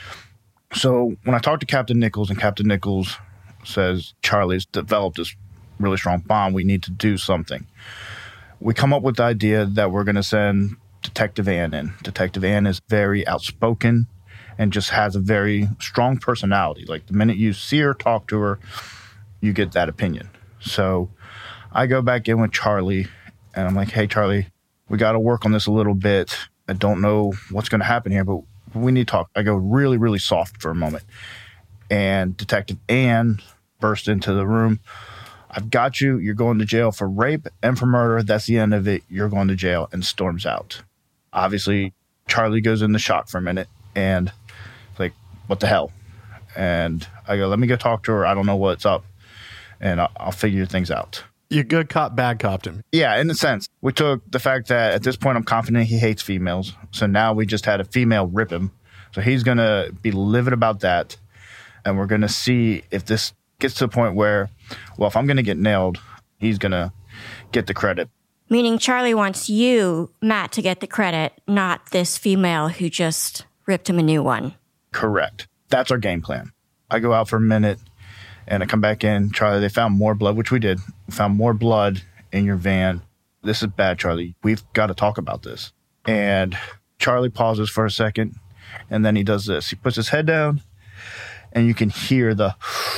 So when I talked to Captain Nichols, and Captain Nichols says, Charlie's developed this really strong bond, we need to do something. We come up with the idea that we're going to send Detective Ann in. Detective Ann is very outspoken and just has a very strong personality. Like the minute you see her, talk to her, you get that opinion. So I go back in with Charlie and I'm like, hey, Charlie, we got to work on this a little bit. I don't know what's going to happen here, but we need to talk. I go really, really soft for a moment. And Detective Ann burst into the room. I've got you. You're going to jail for rape and for murder. That's the end of it. You're going to jail, and storms out. Obviously, Charlie goes into shock for a minute and like, what the hell? And I go, let me go talk to her. I don't know what's up. And I'll, I'll figure things out. You good cop, bad copped him. Yeah, in a sense. We took the fact that at this point I'm confident he hates females. So now we just had a female rip him. So he's going to be livid about that. And we're going to see if this gets to the point where, well, if I'm going to get nailed, he's going to get the credit. Meaning Charlie wants you, Matt, to get the credit, not this female who just ripped him a new one. Correct. That's our game plan. I go out for a minute and I come back in. Charlie, they found more blood, which we did. We found more blood in your van. This is bad, Charlie. We've got to talk about this. And Charlie pauses for a second And then he does this. He puts his head down, and you can hear the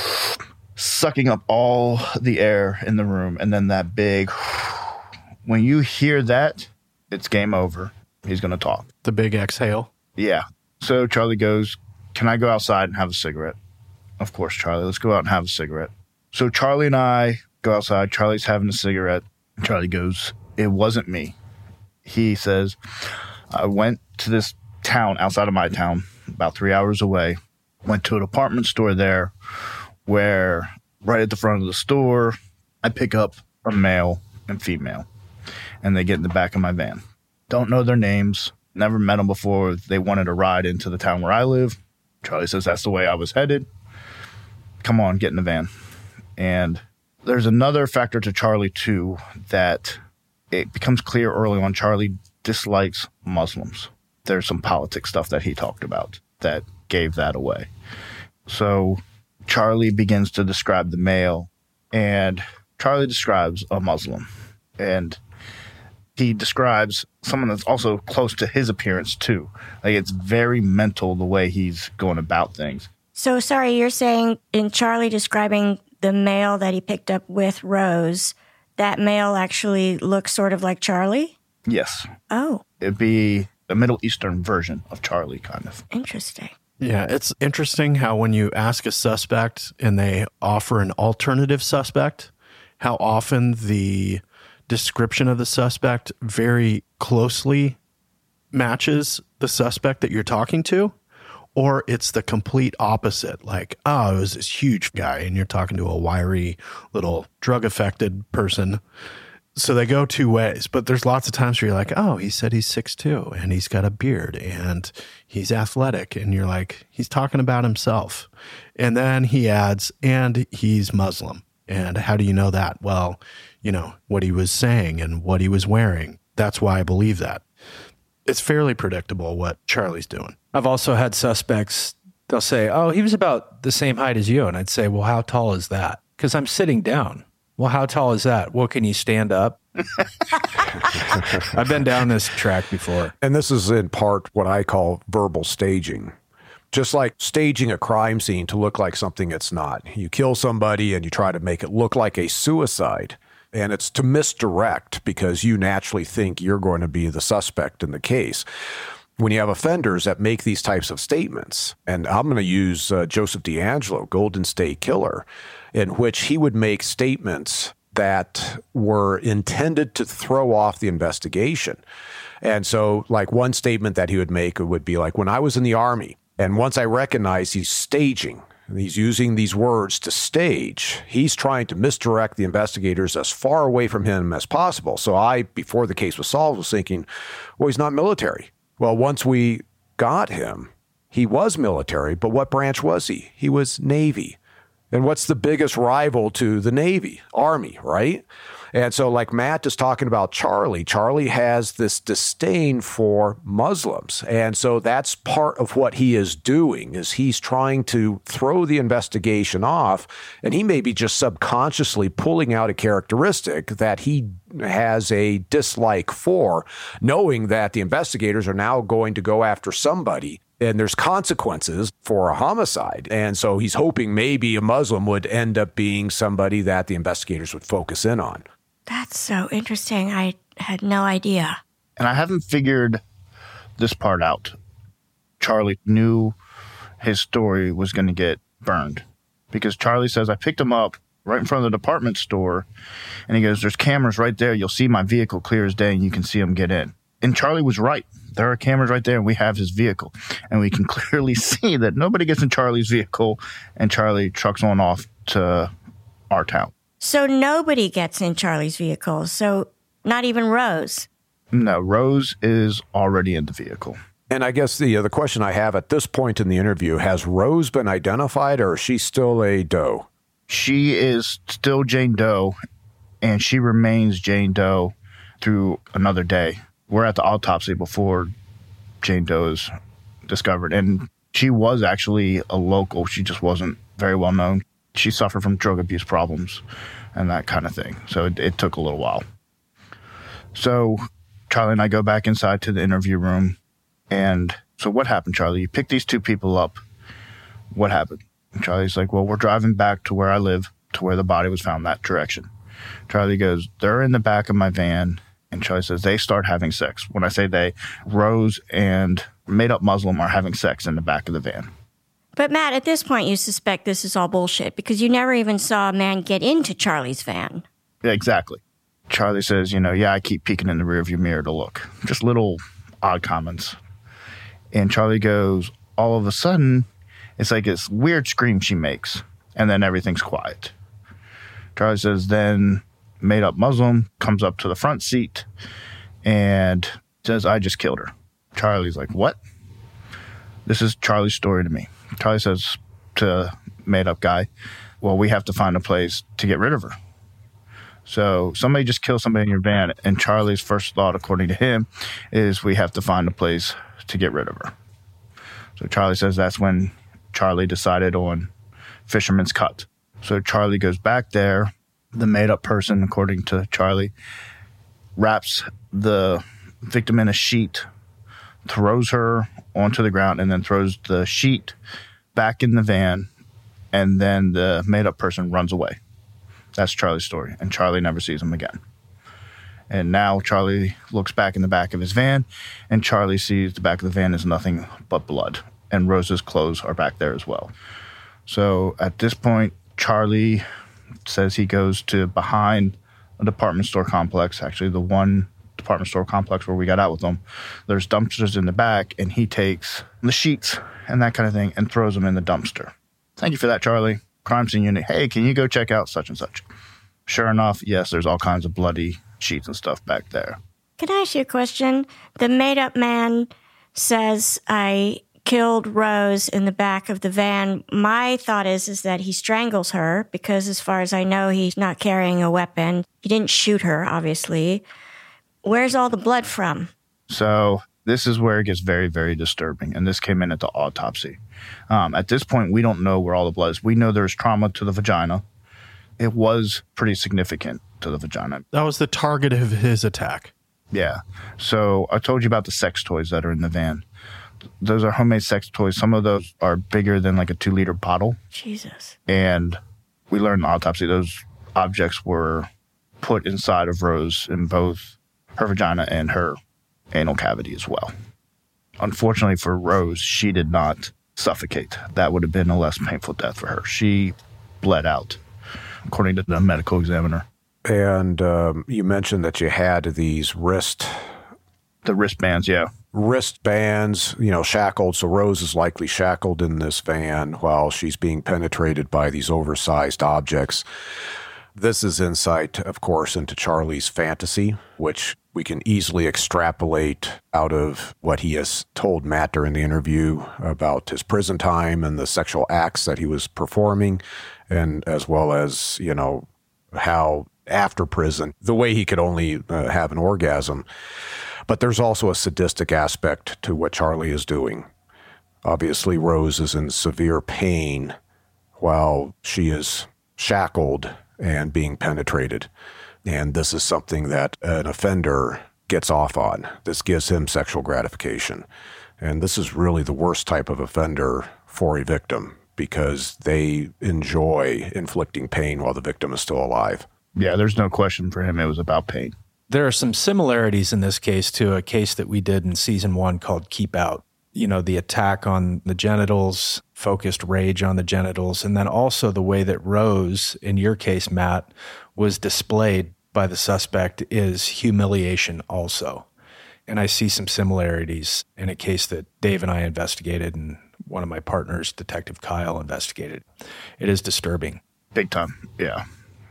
sucking up all the air in the room. And then that big, when you hear that, it's game over. He's going to talk. The big exhale. Yeah. So Charlie goes, can I go outside and have a cigarette? Of course, Charlie. Let's go out and have a cigarette. So Charlie and I go outside. Charlie's having a cigarette. Charlie goes, it wasn't me. He says, I went to this town outside of my town, about three hours away, went to a department store there where right at the front of the store, I pick up a male and female, and they get in the back of my van. Don't know their names, never met them before. They wanted to ride into the town where I live. Charlie says that's the way I was headed. Come on, get in the van. And there's another factor to Charlie, too, that it becomes clear early on. Charlie dislikes Muslims. There's some politics stuff that he talked about that gave that away. So Charlie begins to describe the male, and Charlie describes a Muslim. And he describes someone that's also close to his appearance, too. Like, it's very mental the way he's going about things. So, sorry, you're saying in Charlie describing the male that he picked up with Rose, that male actually looks sort of like Charlie? Yes. Oh. It'd be a Middle Eastern version of Charlie, kind of. Interesting. Yeah, it's interesting how when you ask a suspect and they offer an alternative suspect, how often the description of the suspect very closely matches the suspect that you're talking to, or it's the complete opposite. Like, oh, it was this huge guy and you're talking to a wiry little drug-affected person. So they go two ways, but there's lots of times where you're like, oh, he said he's six two and he's got a beard and he's athletic. And you're like, he's talking about himself. And then he adds, and he's Muslim. And how do you know that? Well, you know, what he was saying and what he was wearing. That's why I believe that. It's fairly predictable what Charlie's doing. I've also had suspects, they'll say, oh, he was about the same height as you. And I'd say, well, how tall is that? Because I'm sitting down. Well, how tall is that? Well, can you stand up? I've been down this track before. And this is in part what I call verbal staging. Just like staging a crime scene to look like something it's not. You kill somebody and you try to make it look like a suicide. And it's to misdirect because you naturally think you're going to be the suspect in the case. When you have offenders that make these types of statements, and I'm going to use uh, Joseph DeAngelo, Golden State Killer, in which he would make statements that were intended to throw off the investigation. And so, like, one statement that he would make would be like, when I was in the Army, and once I recognized he's staging, he's using these words to stage, he's trying to misdirect the investigators as far away from him as possible. So I, before the case was solved, was thinking, well, he's not military. Well, once we got him, he was military, but what branch was he? He was Navy. And what's the biggest rival to the Navy? Army, right? And so like Matt is talking about Charlie, Charlie has this disdain for Muslims. And so that's part of what he is doing is he's trying to throw the investigation off, and he may be just subconsciously pulling out a characteristic that he has a dislike for, knowing that the investigators are now going to go after somebody and there's consequences for a homicide. And so he's hoping maybe a Muslim would end up being somebody that the investigators would focus in on. That's so interesting. I had no idea. And I haven't figured this part out. Charlie knew his story was going to get burned because Charlie says, I picked him up right in front of the department store. And he goes, there's cameras right there. You'll see my vehicle clear as day and you can see him get in. And Charlie was right. There are cameras right there, and we have his vehicle. And we can clearly see that nobody gets in Charlie's vehicle, and Charlie trucks on off to our town. So nobody gets in Charlie's vehicle, so not even Rose? No, Rose is already in the vehicle. And I guess the, uh, the question I have at this point in the interview, has Rose been identified, or is she still a Doe? She is still Jane Doe, and she remains Jane Doe through another day. We're at the autopsy before Jane Doe is discovered. And she was actually a local. She just wasn't very well known. She suffered from drug abuse problems and that kind of thing. So it, it took a little while. So Charlie and I go back inside to the interview room, and So what happened, Charlie? You picked these two people up. What happened? And Charlie's like, well, we're driving back to where I live, to where the body was found, that direction. Charlie goes, they're in the back of my van. And Charlie says, they start having sex. When I say they, Rose and made-up Muslim are having sex in the back of the van. But Matt, at this point, you suspect this is all bullshit because you never even saw a man get into Charlie's van. Yeah, exactly. Charlie says, you know, yeah, I keep peeking in the rearview mirror to look. Just little odd comments. And Charlie goes, all of a sudden, it's like this weird scream she makes, and then everything's quiet. Charlie says, then made-up Muslim comes up to the front seat and says, I just killed her. Charlie's like, what? This is Charlie's story to me. Charlie says to made-up guy, well, we have to find a place to get rid of her. So somebody just killed somebody in your van, and Charlie's first thought, according to him, is we have to find a place to get rid of her. So Charlie says that's when Charlie decided on Fisherman's Cut. So Charlie goes back there. The made-up person, according to Charlie, wraps the victim in a sheet, throws her onto the ground, and then throws the sheet back in the van, and then the made-up person runs away. That's Charlie's story, and Charlie never sees him again. And now Charlie looks back in the back of his van, and Charlie sees the back of the van is nothing but blood, and Rose's clothes are back there as well. So at this point, Charlie says he goes to behind a department store complex, actually the one department store complex where we got out with them. There's dumpsters in the back, and he takes the sheets and that kind of thing and throws them in the dumpster. Thank you for that, Charlie. Crime scene unit, hey, can you go check out such and such? Sure enough, yes, there's all kinds of bloody sheets and stuff back there. Can I ask you a question? The made-up man says, I killed Rose in the back of the van. My thought is, is that he strangles her because as far as I know, he's not carrying a weapon. He didn't shoot her, obviously. Where's all the blood from? So this is where it gets very, very disturbing. And this came in at the autopsy. Um, at this point, we don't know where all the blood is. We know there's trauma to the vagina. It was pretty significant to the vagina. That was the target of his attack. Yeah. So I told you about the sex toys that are in the van. Those are homemade sex toys. Some of those are bigger than like a two-liter bottle. Jesus. And we learned in the autopsy those objects were put inside of Rose in both her vagina and her anal cavity as well. Unfortunately for Rose, she did not suffocate. That would have been a less painful death for her. She bled out, according to the medical examiner. And um, you mentioned that you had these wrist... The wristbands, yeah. Wristbands, you know, shackled. So Rose is likely shackled in this van while she's being penetrated by these oversized objects. This is insight, of course, into Charlie's fantasy, which we can easily extrapolate out of what he has told Matt during the interview about his prison time and the sexual acts that he was performing, and as well as, you know, how after prison, the way he could only uh, have an orgasm. But there's also a sadistic aspect to what Charlie is doing. Obviously, Rose is in severe pain while she is shackled and being penetrated. And this is something that an offender gets off on. This gives him sexual gratification. And this is really the worst type of offender for a victim because they enjoy inflicting pain while the victim is still alive. Yeah, there's no question for him. It was about pain. There are some similarities in this case to a case that we did in season one called Keep Out. You know, the attack on the genitals, focused rage on the genitals, and then also the way that Rose, in your case, Matt, was displayed by the suspect is humiliation also. And I see some similarities in a case that Dave and I investigated and one of my partners, Detective Kyle, investigated. It is disturbing. Big time, yeah.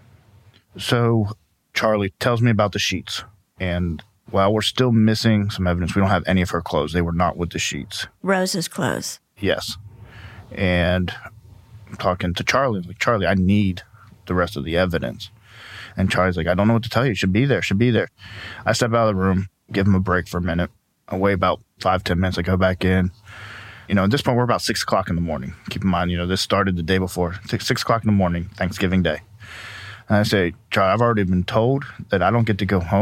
So Charlie tells me about the sheets. And while we're still missing some evidence, we don't have any of her clothes. They were not with the sheets. Rose's clothes. Yes. And I'm talking to Charlie. I'm like, Charlie, I need the rest of the evidence. And Charlie's like, I don't know what to tell you. It should be there. Should be there. I step out of the room, give him a break for a minute. I wait about five, ten minutes. I go back in. You know, at this point, we're about six o'clock in the morning. Keep in mind, you know, this started the day before. Six, six o'clock in the morning, Thanksgiving Day. And I say, Charlie, I've already been told that I don't get to go home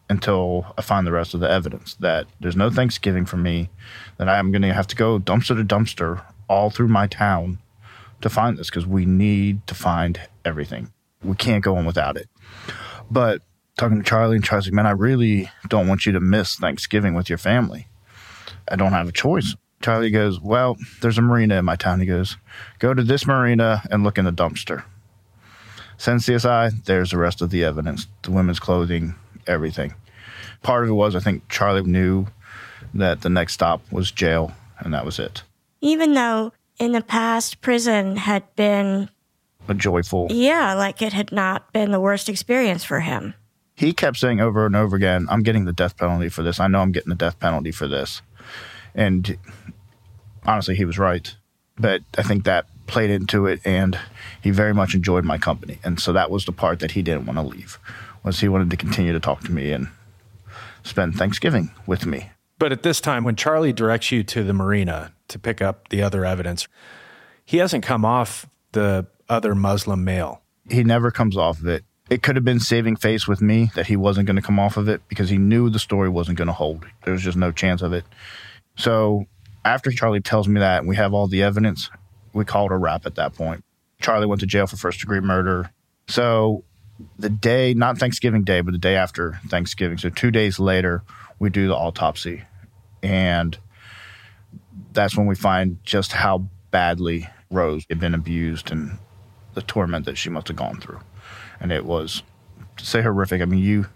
until I find the rest of the evidence, that there's no Thanksgiving for me, that I'm going to have to go dumpster to dumpster all through my town to find this, because we need to find everything. We can't go on without it. But talking to Charlie, and Charlie's like, man, I really don't want you to miss Thanksgiving with your family. I don't have a choice. Charlie goes, well, there's a marina in my town. He goes, go to this marina and look in the dumpster. Send C S I, there's the rest of the evidence, the women's clothing, everything. Part of it was, I think Charlie knew that the next stop was jail, and that was it. Even though in the past, prison had been a joyful... Yeah, like it had not been the worst experience for him. He kept saying over and over again, I'm getting the death penalty for this. I know I'm getting the death penalty for this. And honestly, he was right. But I think that played into it, and he very much enjoyed my company. And so that was the part that he didn't want to leave, was he wanted to continue to talk to me and spend Thanksgiving with me. But at this time, when Charlie directs you to the marina to pick up the other evidence, he hasn't come off the other Muslim male. He never comes off of it. It could have been saving face with me that he wasn't going to come off of it, because he knew the story wasn't going to hold. There was just no chance of it. So after Charlie tells me that and we have all the evidence, we called a wrap at that point. Charlie went to jail for first-degree murder. So the day, not Thanksgiving Day, but the day after Thanksgiving, so two days later, we do the autopsy. And that's when we find just how badly Rose had been abused and the torment that she must have gone through. And it was, to say horrific, I mean, you...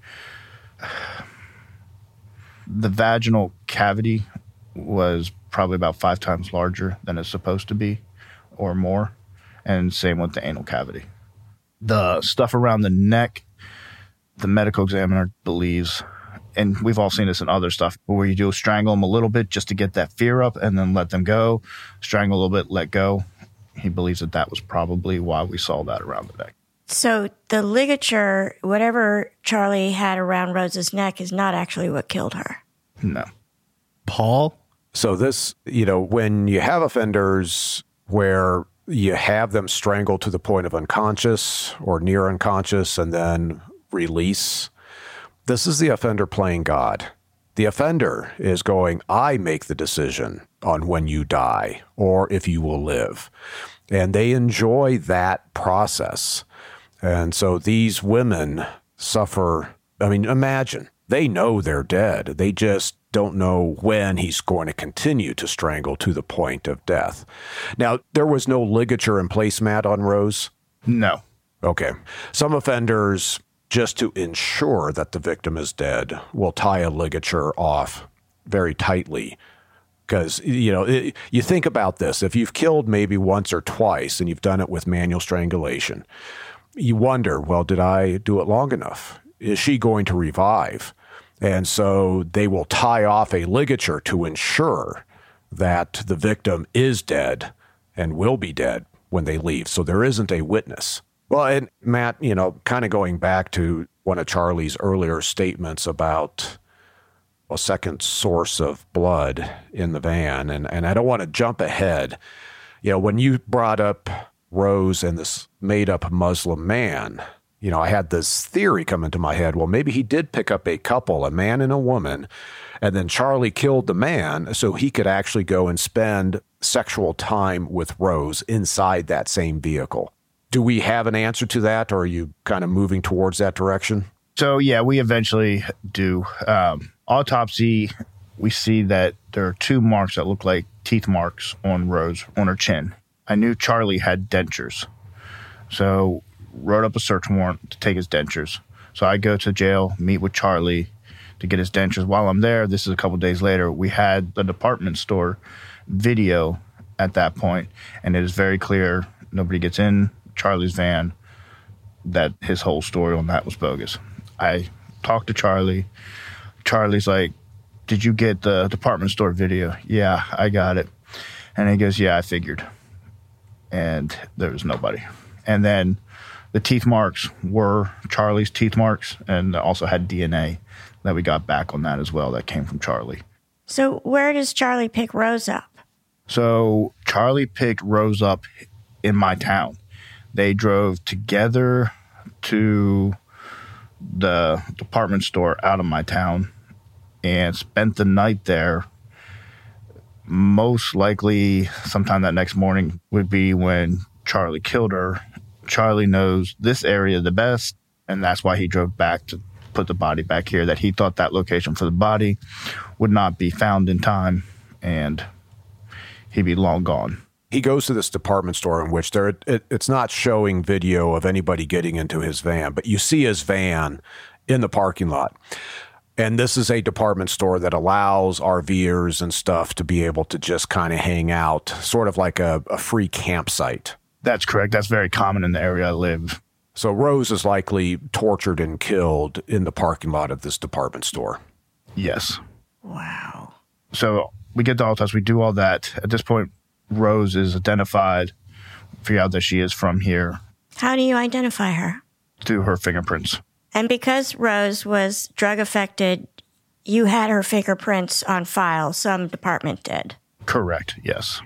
The vaginal cavity was probably about five times larger than it's supposed to be, or more. And same with the anal cavity. The stuff around the neck, the medical examiner believes, and we've all seen this in other stuff, where you do strangle them a little bit just to get that fear up and then let them go, strangle a little bit, let go. He believes that that was probably why we saw that around the neck. So the ligature, whatever Charlie had around Rose's neck, is not actually what killed her. No. Paul? So this, you know, when you have offenders where you have them strangled to the point of unconscious or near unconscious and then release, this is the offender playing God. The offender is going, I make the decision on when you die or if you will live. And they enjoy that process. And so these women suffer. I mean, imagine, they know they're dead. They just don't know when he's going to continue to strangle to the point of death. Now, there was no ligature and placemat on Rose? No. Okay. Some offenders, just to ensure that the victim is dead, will tie a ligature off very tightly. Because, you know, it, you think about this. If you've killed maybe once or twice and you've done it with manual strangulation, you wonder, well, did I do it long enough? Is she going to revive? And so they will tie off a ligature to ensure that the victim is dead and will be dead when they leave. So there isn't a witness. Well, and Matt, you know, kind of going back to one of Charlie's earlier statements about a second source of blood in the van, and, and I don't want to jump ahead. You know, when you brought up Rose and this made-up Muslim man, you know, I had this theory come into my head. Well, maybe he did pick up a couple, a man and a woman, and then Charlie killed the man so he could actually go and spend sexual time with Rose inside that same vehicle. Do we have an answer to that, or are you kind of moving towards that direction? So, yeah, we eventually do. Um, autopsy, we see that there are two marks that look like teeth marks on Rose, on her chin. I knew Charlie had dentures. So wrote up a search warrant to take his dentures. So I go to jail, meet with Charlie to get his dentures. While I'm there, this is a couple days later, we had the department store video at that point, and it is very clear nobody gets in Charlie's van, that his whole story on that was bogus. I talked to Charlie. Charlie's like, did you get the department store video? Yeah, I got it. And he goes, yeah, I figured. And there was nobody. And then the teeth marks were Charlie's teeth marks, and also had D N A that we got back on that as well that came from Charlie. So where does Charlie pick Rose up? So Charlie picked Rose up in my town. They drove together to the department store out of my town and spent the night there. Most likely sometime that next morning would be when Charlie killed her. Charlie knows this area the best, and that's why he drove back to put the body back here, that he thought that location for the body would not be found in time, and he'd be long gone. He goes to this department store in which there it, it's not showing video of anybody getting into his van, but you see his van in the parking lot. And this is a department store that allows RVers and stuff to be able to just kind of hang out, sort of like a, a free campsite. That's correct. That's very common in the area I live. So Rose is likely tortured and killed in the parking lot of this department store. Yes. Wow. So we get the autopsy. We do all that. At this point, Rose is identified, figure out that she is from here. How do you identify her? Through her fingerprints. And because Rose was drug affected, you had her fingerprints on file. Some department did. Correct, yes.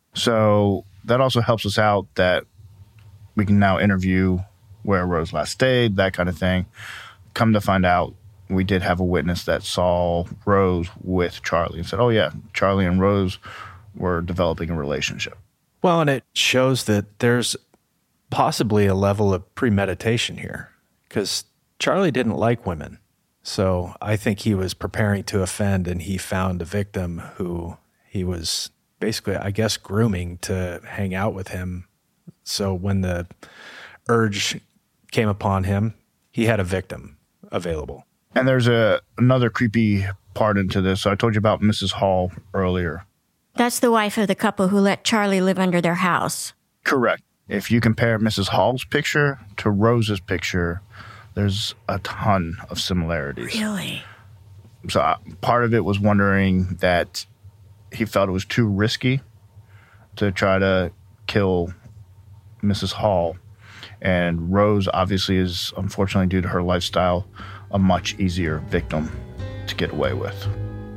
So that also helps us out that we can now interview where Rose last stayed, that kind of thing. Come to find out, we did have a witness that saw Rose with Charlie and said, oh, yeah, Charlie and Rose were developing a relationship. Well, and it shows that there's possibly a level of premeditation here, because Charlie didn't like women. So I think he was preparing to offend, and he found a victim who he was basically, I guess, grooming to hang out with him. So when the urge came upon him, he had a victim available. And there's a another creepy part into this. So I told you about Missus Hall earlier. That's the wife of the couple who let Charlie live under their house. Correct. If you compare Missus Hall's picture to Rose's picture, there's a ton of similarities. Really? So uh, part of it was wondering that he felt it was too risky to try to kill Missus Hall. And Rose obviously is, unfortunately, due to her lifestyle, a much easier victim to get away with.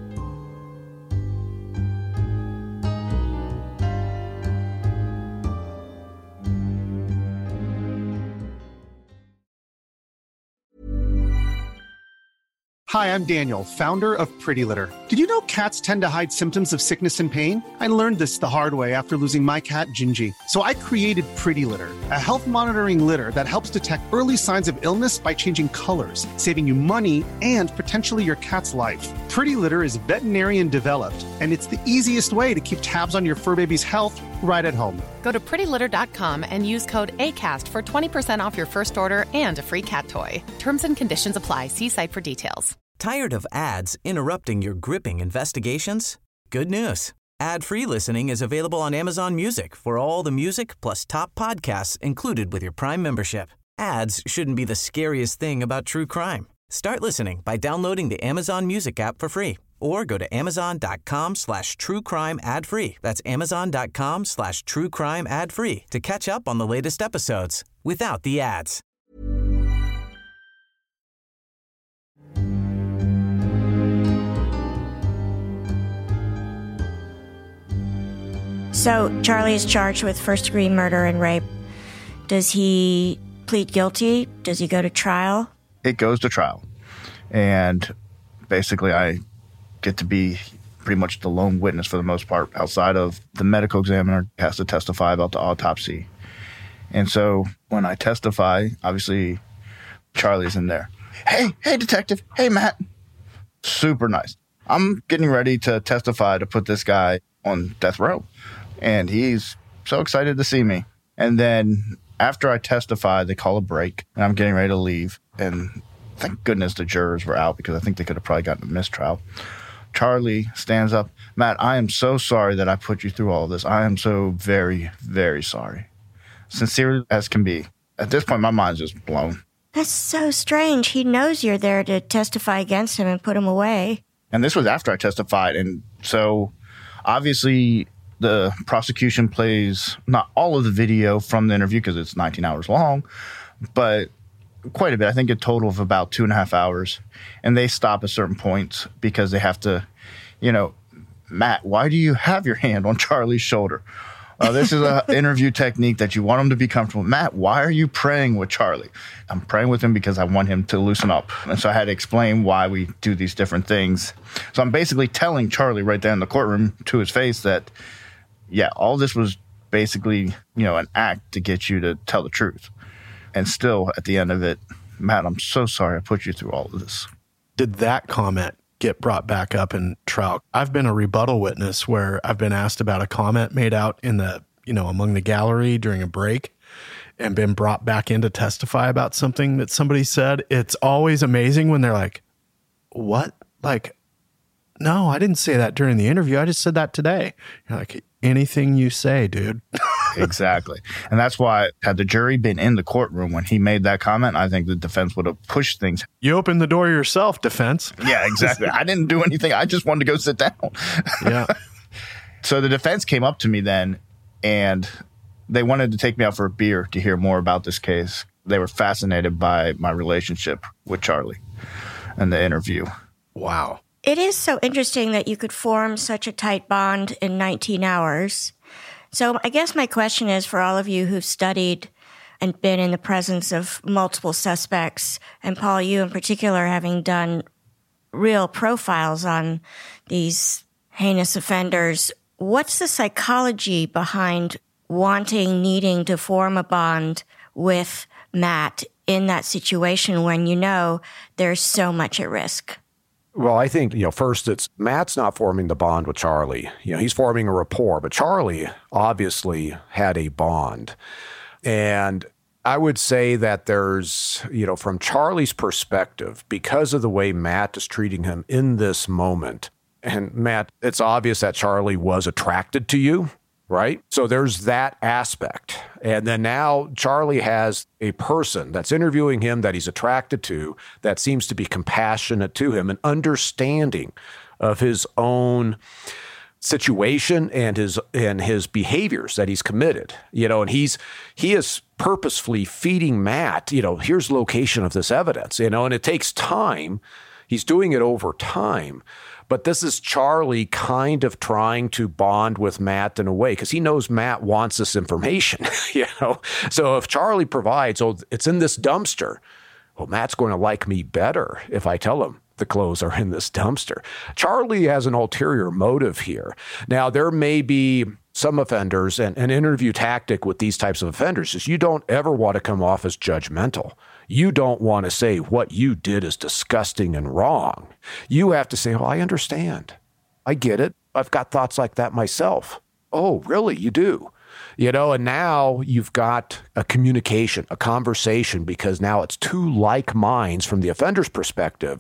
Hi, I'm Daniel, founder of Pretty Litter. Did you know cats tend to hide symptoms of sickness and pain? I learned this the hard way after losing my cat, Gingy. So I created Pretty Litter, a health monitoring litter that helps detect early signs of illness by changing colors, saving you money and potentially your cat's life. Pretty Litter is veterinarian developed, and it's the easiest way to keep tabs on your fur baby's health right at home. Go to pretty litter dot com and use code ACAST for twenty percent off your first order and a free cat toy. Terms and conditions apply. See site for details. Tired of ads interrupting your gripping investigations? Good news. Ad-free listening is available on Amazon Music for all the music plus top podcasts included with your Prime membership. Ads shouldn't be the scariest thing about true crime. Start listening by downloading the Amazon Music app for free or go to amazon.com slash true crime ad free. That's amazon.com slash true crime ad free to catch up on the latest episodes without the ads. So Charlie is charged with first-degree murder and rape. Does he plead guilty? Does he go to trial? It goes to trial. And basically I get to be pretty much the lone witness for the most part, outside of the medical examiner has to testify about the autopsy. And so when I testify, obviously Charlie's in there. Hey, hey, detective. Hey, Matt. Super nice. I'm getting ready to testify to put this guy on death row. And he's so excited to see me. And then after I testify, they call a break, and I'm getting ready to leave. And thank goodness the jurors were out, because I think they could have probably gotten a mistrial. Charlie stands up. Matt, I am so sorry that I put you through all of this. I am so very, very sorry. Sincere as can be. At this point, my mind's just blown. That's so strange. He knows you're there to testify against him and put him away. And this was after I testified. And so obviously the prosecution plays not all of the video from the interview because it's nineteen hours long, but quite a bit. I think a total of about two and a half hours. And they stop at certain points because they have to, you know, Matt, why do you have your hand on Charlie's shoulder? Uh, this is an interview technique that you want him to be comfortable. Matt, why are you praying with Charlie? I'm praying with him because I want him to loosen up. And so I had to explain why we do these different things. So I'm basically telling Charlie right there in the courtroom to his face that, yeah, all this was basically, you know, an act to get you to tell the truth. And still, at the end of it, Matt, I'm so sorry I put you through all of this. Did that comment get brought back up in trial? I've been a rebuttal witness where I've been asked about a comment made out in the, you know, among the gallery during a break and been brought back in to testify about something that somebody said. It's always amazing when they're like, what? Like, no, I didn't say that during the interview. I just said that today. You're like, anything you say, dude. Exactly. And that's why, had the jury been in the courtroom when he made that comment, I think the defense would have pushed things. You opened the door yourself, defense. Yeah, exactly. I didn't do anything. I just wanted to go sit down. Yeah. So the defense came up to me then, and they wanted to take me out for a beer to hear more about this case. They were fascinated by my relationship with Charlie and the interview. Wow. It is so interesting that you could form such a tight bond in nineteen hours. So I guess my question is for all of you who've studied and been in the presence of multiple suspects, and Paul, you in particular, having done real profiles on these heinous offenders, what's the psychology behind wanting, needing to form a bond with Matt in that situation when you know there's so much at risk? Well, I think, you know, first it's Matt's not forming the bond with Charlie. You know, he's forming a rapport, but Charlie obviously had a bond. And I would say that there's, you know, from Charlie's perspective, because of the way Matt is treating him in this moment, and Matt, it's obvious that Charlie was attracted to you, right? So there's that aspect. And then now Charlie has a person that's interviewing him that he's attracted to that seems to be compassionate to him and understanding of his own situation and his and his behaviors that he's committed. You know, and he's he is purposefully feeding Matt, you know, here's location of this evidence, you know, and it takes time. He's doing it over time. But this is Charlie kind of trying to bond with Matt in a way because he knows Matt wants this information, you know. So if Charlie provides, oh, it's in this dumpster, well, Matt's going to like me better if I tell him the clothes are in this dumpster. Charlie has an ulterior motive here. Now, there may be some offenders, and an interview tactic with these types of offenders is you don't ever want to come off as judgmental. You don't want to say what you did is disgusting and wrong. You have to say, well, I understand. I get it. I've got thoughts like that myself. Oh, really? You do? You know, and now you've got a communication, a conversation, because now it's two like minds from the offender's perspective.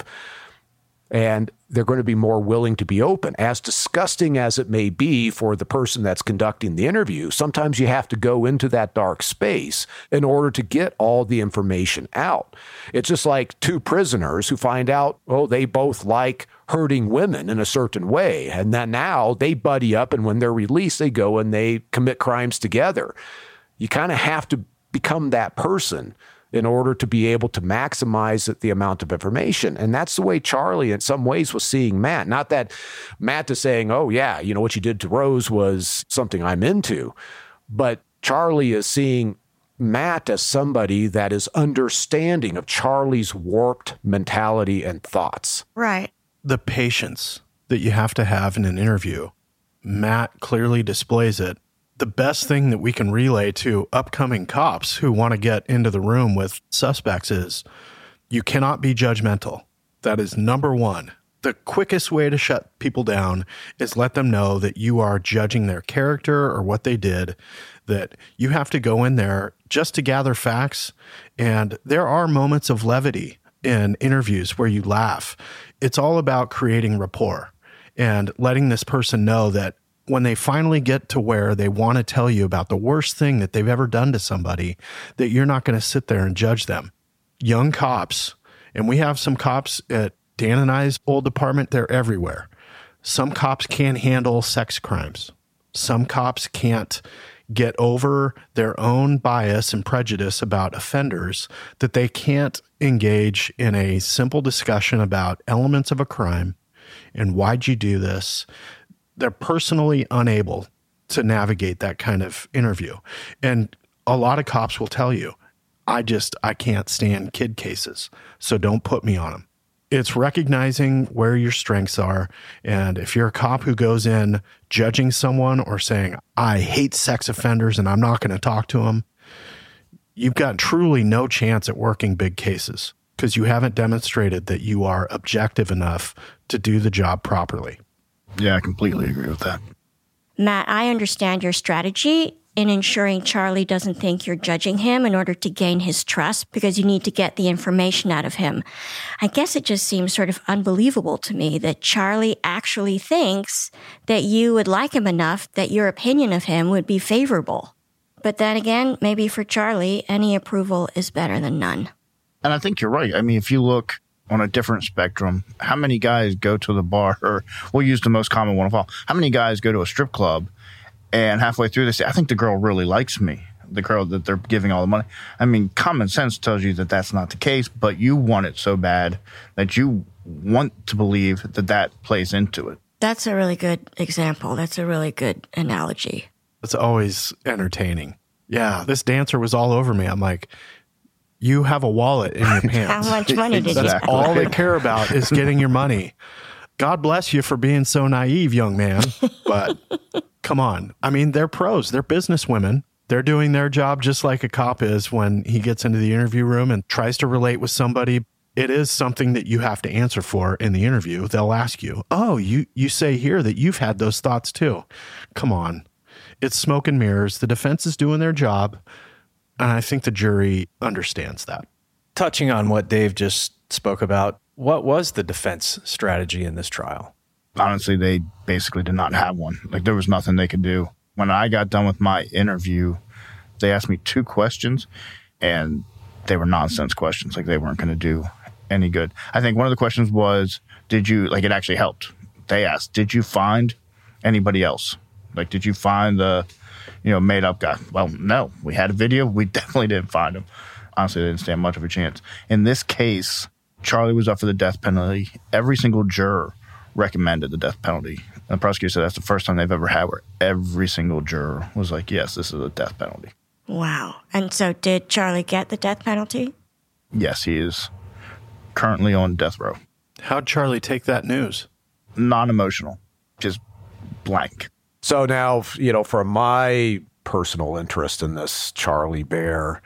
And they're going to be more willing to be open. As disgusting as it may be for the person that's conducting the interview, sometimes you have to go into that dark space in order to get all the information out. It's just like two prisoners who find out, oh, they both like hurting women in a certain way. And then now they buddy up, and when they're released, they go and they commit crimes together. You kind of have to become that person in order to be able to maximize the amount of information. And that's the way Charlie, in some ways, was seeing Matt. Not that Matt is saying, oh, yeah, you know, what you did to Rose was something I'm into. But Charlie is seeing Matt as somebody that is understanding of Charlie's warped mentality and thoughts. Right. The patience that you have to have in an interview, Matt clearly displays it. The best thing that we can relay to upcoming cops who want to get into the room with suspects is you cannot be judgmental. That is number one. The quickest way to shut people down is let them know that you are judging their character or what they did, that you have to go in there just to gather facts. And there are moments of levity in interviews where you laugh. It's all about creating rapport and letting this person know that when they finally get to where they want to tell you about the worst thing that they've ever done to somebody, that you're not going to sit there and judge them. Young cops, and we have some cops at Dan and I's old department, they're everywhere. Some cops can't handle sex crimes. Some cops can't get over their own bias and prejudice about offenders, that they can't engage in a simple discussion about elements of a crime and why'd you do this. They're personally unable to navigate that kind of interview. And a lot of cops will tell you, I just, I can't stand kid cases, so don't put me on them. It's recognizing where your strengths are. And if you're a cop who goes in judging someone or saying, I hate sex offenders and I'm not going to talk to them, you've got truly no chance at working big cases because you haven't demonstrated that you are objective enough to do the job properly. Yeah, I completely agree with that. Matt, I understand your strategy in ensuring Charlie doesn't think you're judging him in order to gain his trust because you need to get the information out of him. I guess it just seems sort of unbelievable to me that Charlie actually thinks that you would like him enough that your opinion of him would be favorable. But then again, maybe for Charlie, any approval is better than none. And I think you're right. I mean, if you look on a different spectrum, how many guys go to the bar, or we'll use the most common one of all, how many guys go to a strip club and halfway through they say, I think the girl really likes me, the girl that they're giving all the money? I mean, common sense tells you that that's not the case, but you want it so bad that you want to believe that that plays into it. That's a really good example. That's a really good analogy. It's always entertaining. Yeah, this dancer was all over me. I'm like, you have a wallet in your pants. How much money did you That's have? all they care about is getting your money. God bless you for being so naive, young man. But come on. I mean, they're pros. They're business women. They're doing their job just like a cop is when he gets into the interview room and tries to relate with somebody. It is something that you have to answer for in the interview. They'll ask you, oh, you, you say here that you've had those thoughts too. Come on. It's smoke and mirrors. The defense is doing their job. And I think the jury understands that. Touching on what Dave just spoke about, what was the defense strategy in this trial? Honestly, they basically did not have one. Like, there was nothing they could do. When I got done with my interview, they asked me two questions, and they were nonsense questions. Like, they weren't going to do any good. I think one of the questions was, did you, like, it actually helped. They asked, did you find anybody else? Like, did you find the, you know, made-up guy? Well, no. We had a video. We definitely didn't find him. Honestly, they didn't stand much of a chance. In this case, Charlie was up for the death penalty. Every single juror recommended the death penalty. And the prosecutor said that's the first time they've ever had where every single juror was like, yes, this is a death penalty. Wow. And so did Charlie get the death penalty? Yes, he is currently on death row. How'd Charlie take that news? Non-emotional. Just blank. So now, you know, from my personal interest in this Charlie Bear,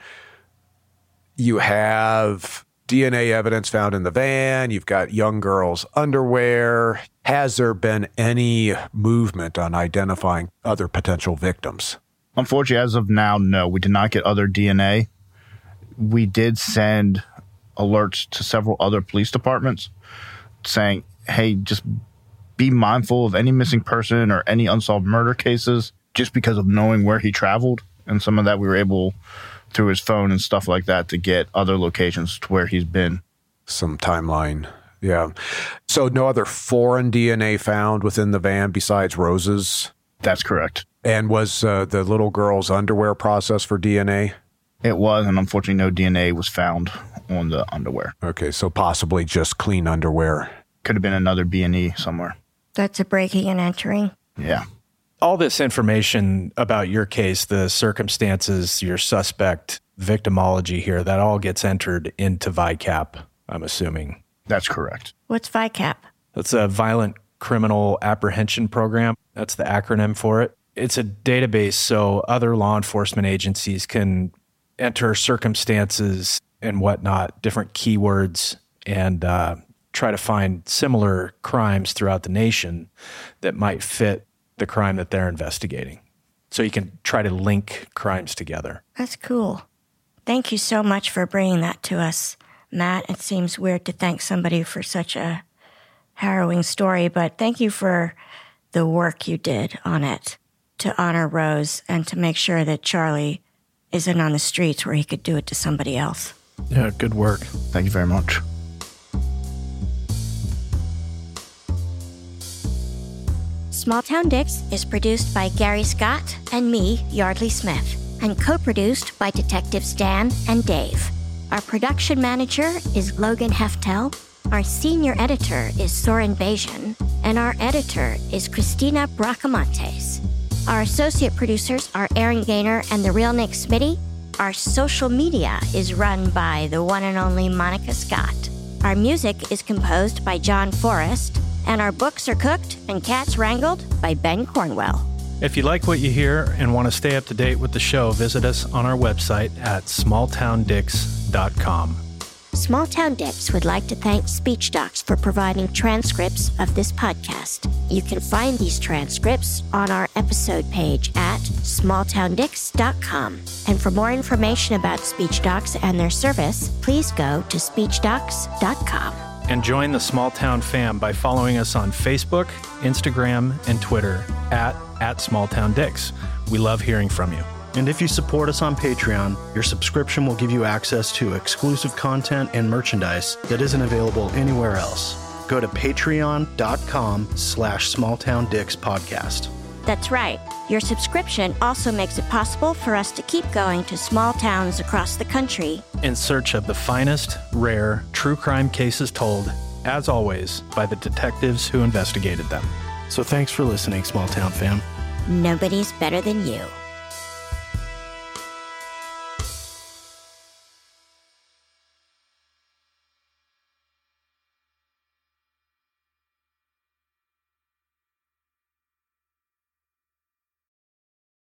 you have D N A evidence found in the van. You've got young girls' underwear. Has there been any movement on identifying other potential victims? Unfortunately, as of now, no. We did not get other D N A. We did send alerts to several other police departments saying, hey, just be mindful of any missing person or any unsolved murder cases, just because of knowing where he traveled. And some of that we were able, through his phone and stuff like that, to get other locations to where he's been. Some timeline. Yeah. So no other foreign D N A found within the van besides Rose's? That's correct. And was uh, the little girl's underwear processed for D N A? It was, and unfortunately no D N A was found on the underwear. Okay, so possibly just clean underwear. Could have been another B and E somewhere. That's a breaking and entering. Yeah. All this information about your case, the circumstances, your suspect, victimology here, that all gets entered into V I CAP, I'm assuming. That's correct. What's V I CAP? That's a Violent Criminal Apprehension Program. That's the acronym for it. It's a database so other law enforcement agencies can enter circumstances and whatnot, different keywords, and uh, try to find similar crimes throughout the nation that might fit the crime that they're investigating. So you can try to link crimes together. That's cool. Thank you so much for bringing that to us, Matt. It seems weird to thank somebody for such a harrowing story, but thank you for the work you did on it to honor Rose and to make sure that Charlie isn't on the streets where he could do it to somebody else. Yeah, good work. Thank you very much. Small Town Dicks is produced by Gary Scott and me, Yardley Smith, and co-produced by Detectives Dan and Dave. Our production manager is Logan Heftel, our senior editor is Soren Bajan, and our editor is Christina Bracamontes. Our associate producers are Aaron Gaynor and the real Nick Smitty. Our social media is run by the one and only Monica Scott. Our music is composed by John Forrest, and our books are cooked and cats wrangled by Ben Cornwell. If you like what you hear and want to stay up to date with the show, visit us on our website at small town dicks dot com. Small Town Dicks would like to thank SpeechDocs for providing transcripts of this podcast. You can find these transcripts on our episode page at small town dicks dot com. And for more information about SpeechDocs and their service, please go to speech docs dot com. And join the Small Town fam by following us on Facebook, Instagram, and Twitter at, at Small Town Dicks. We love hearing from you. And if you support us on Patreon, your subscription will give you access to exclusive content and merchandise that isn't available anywhere else. Go to patreon.com slash smalltowndicks podcast. That's right. Your subscription also makes it possible for us to keep going to small towns across the country in search of the finest, rare, true crime cases told, as always, by the detectives who investigated them. So thanks for listening, Small Town fam. Nobody's better than you.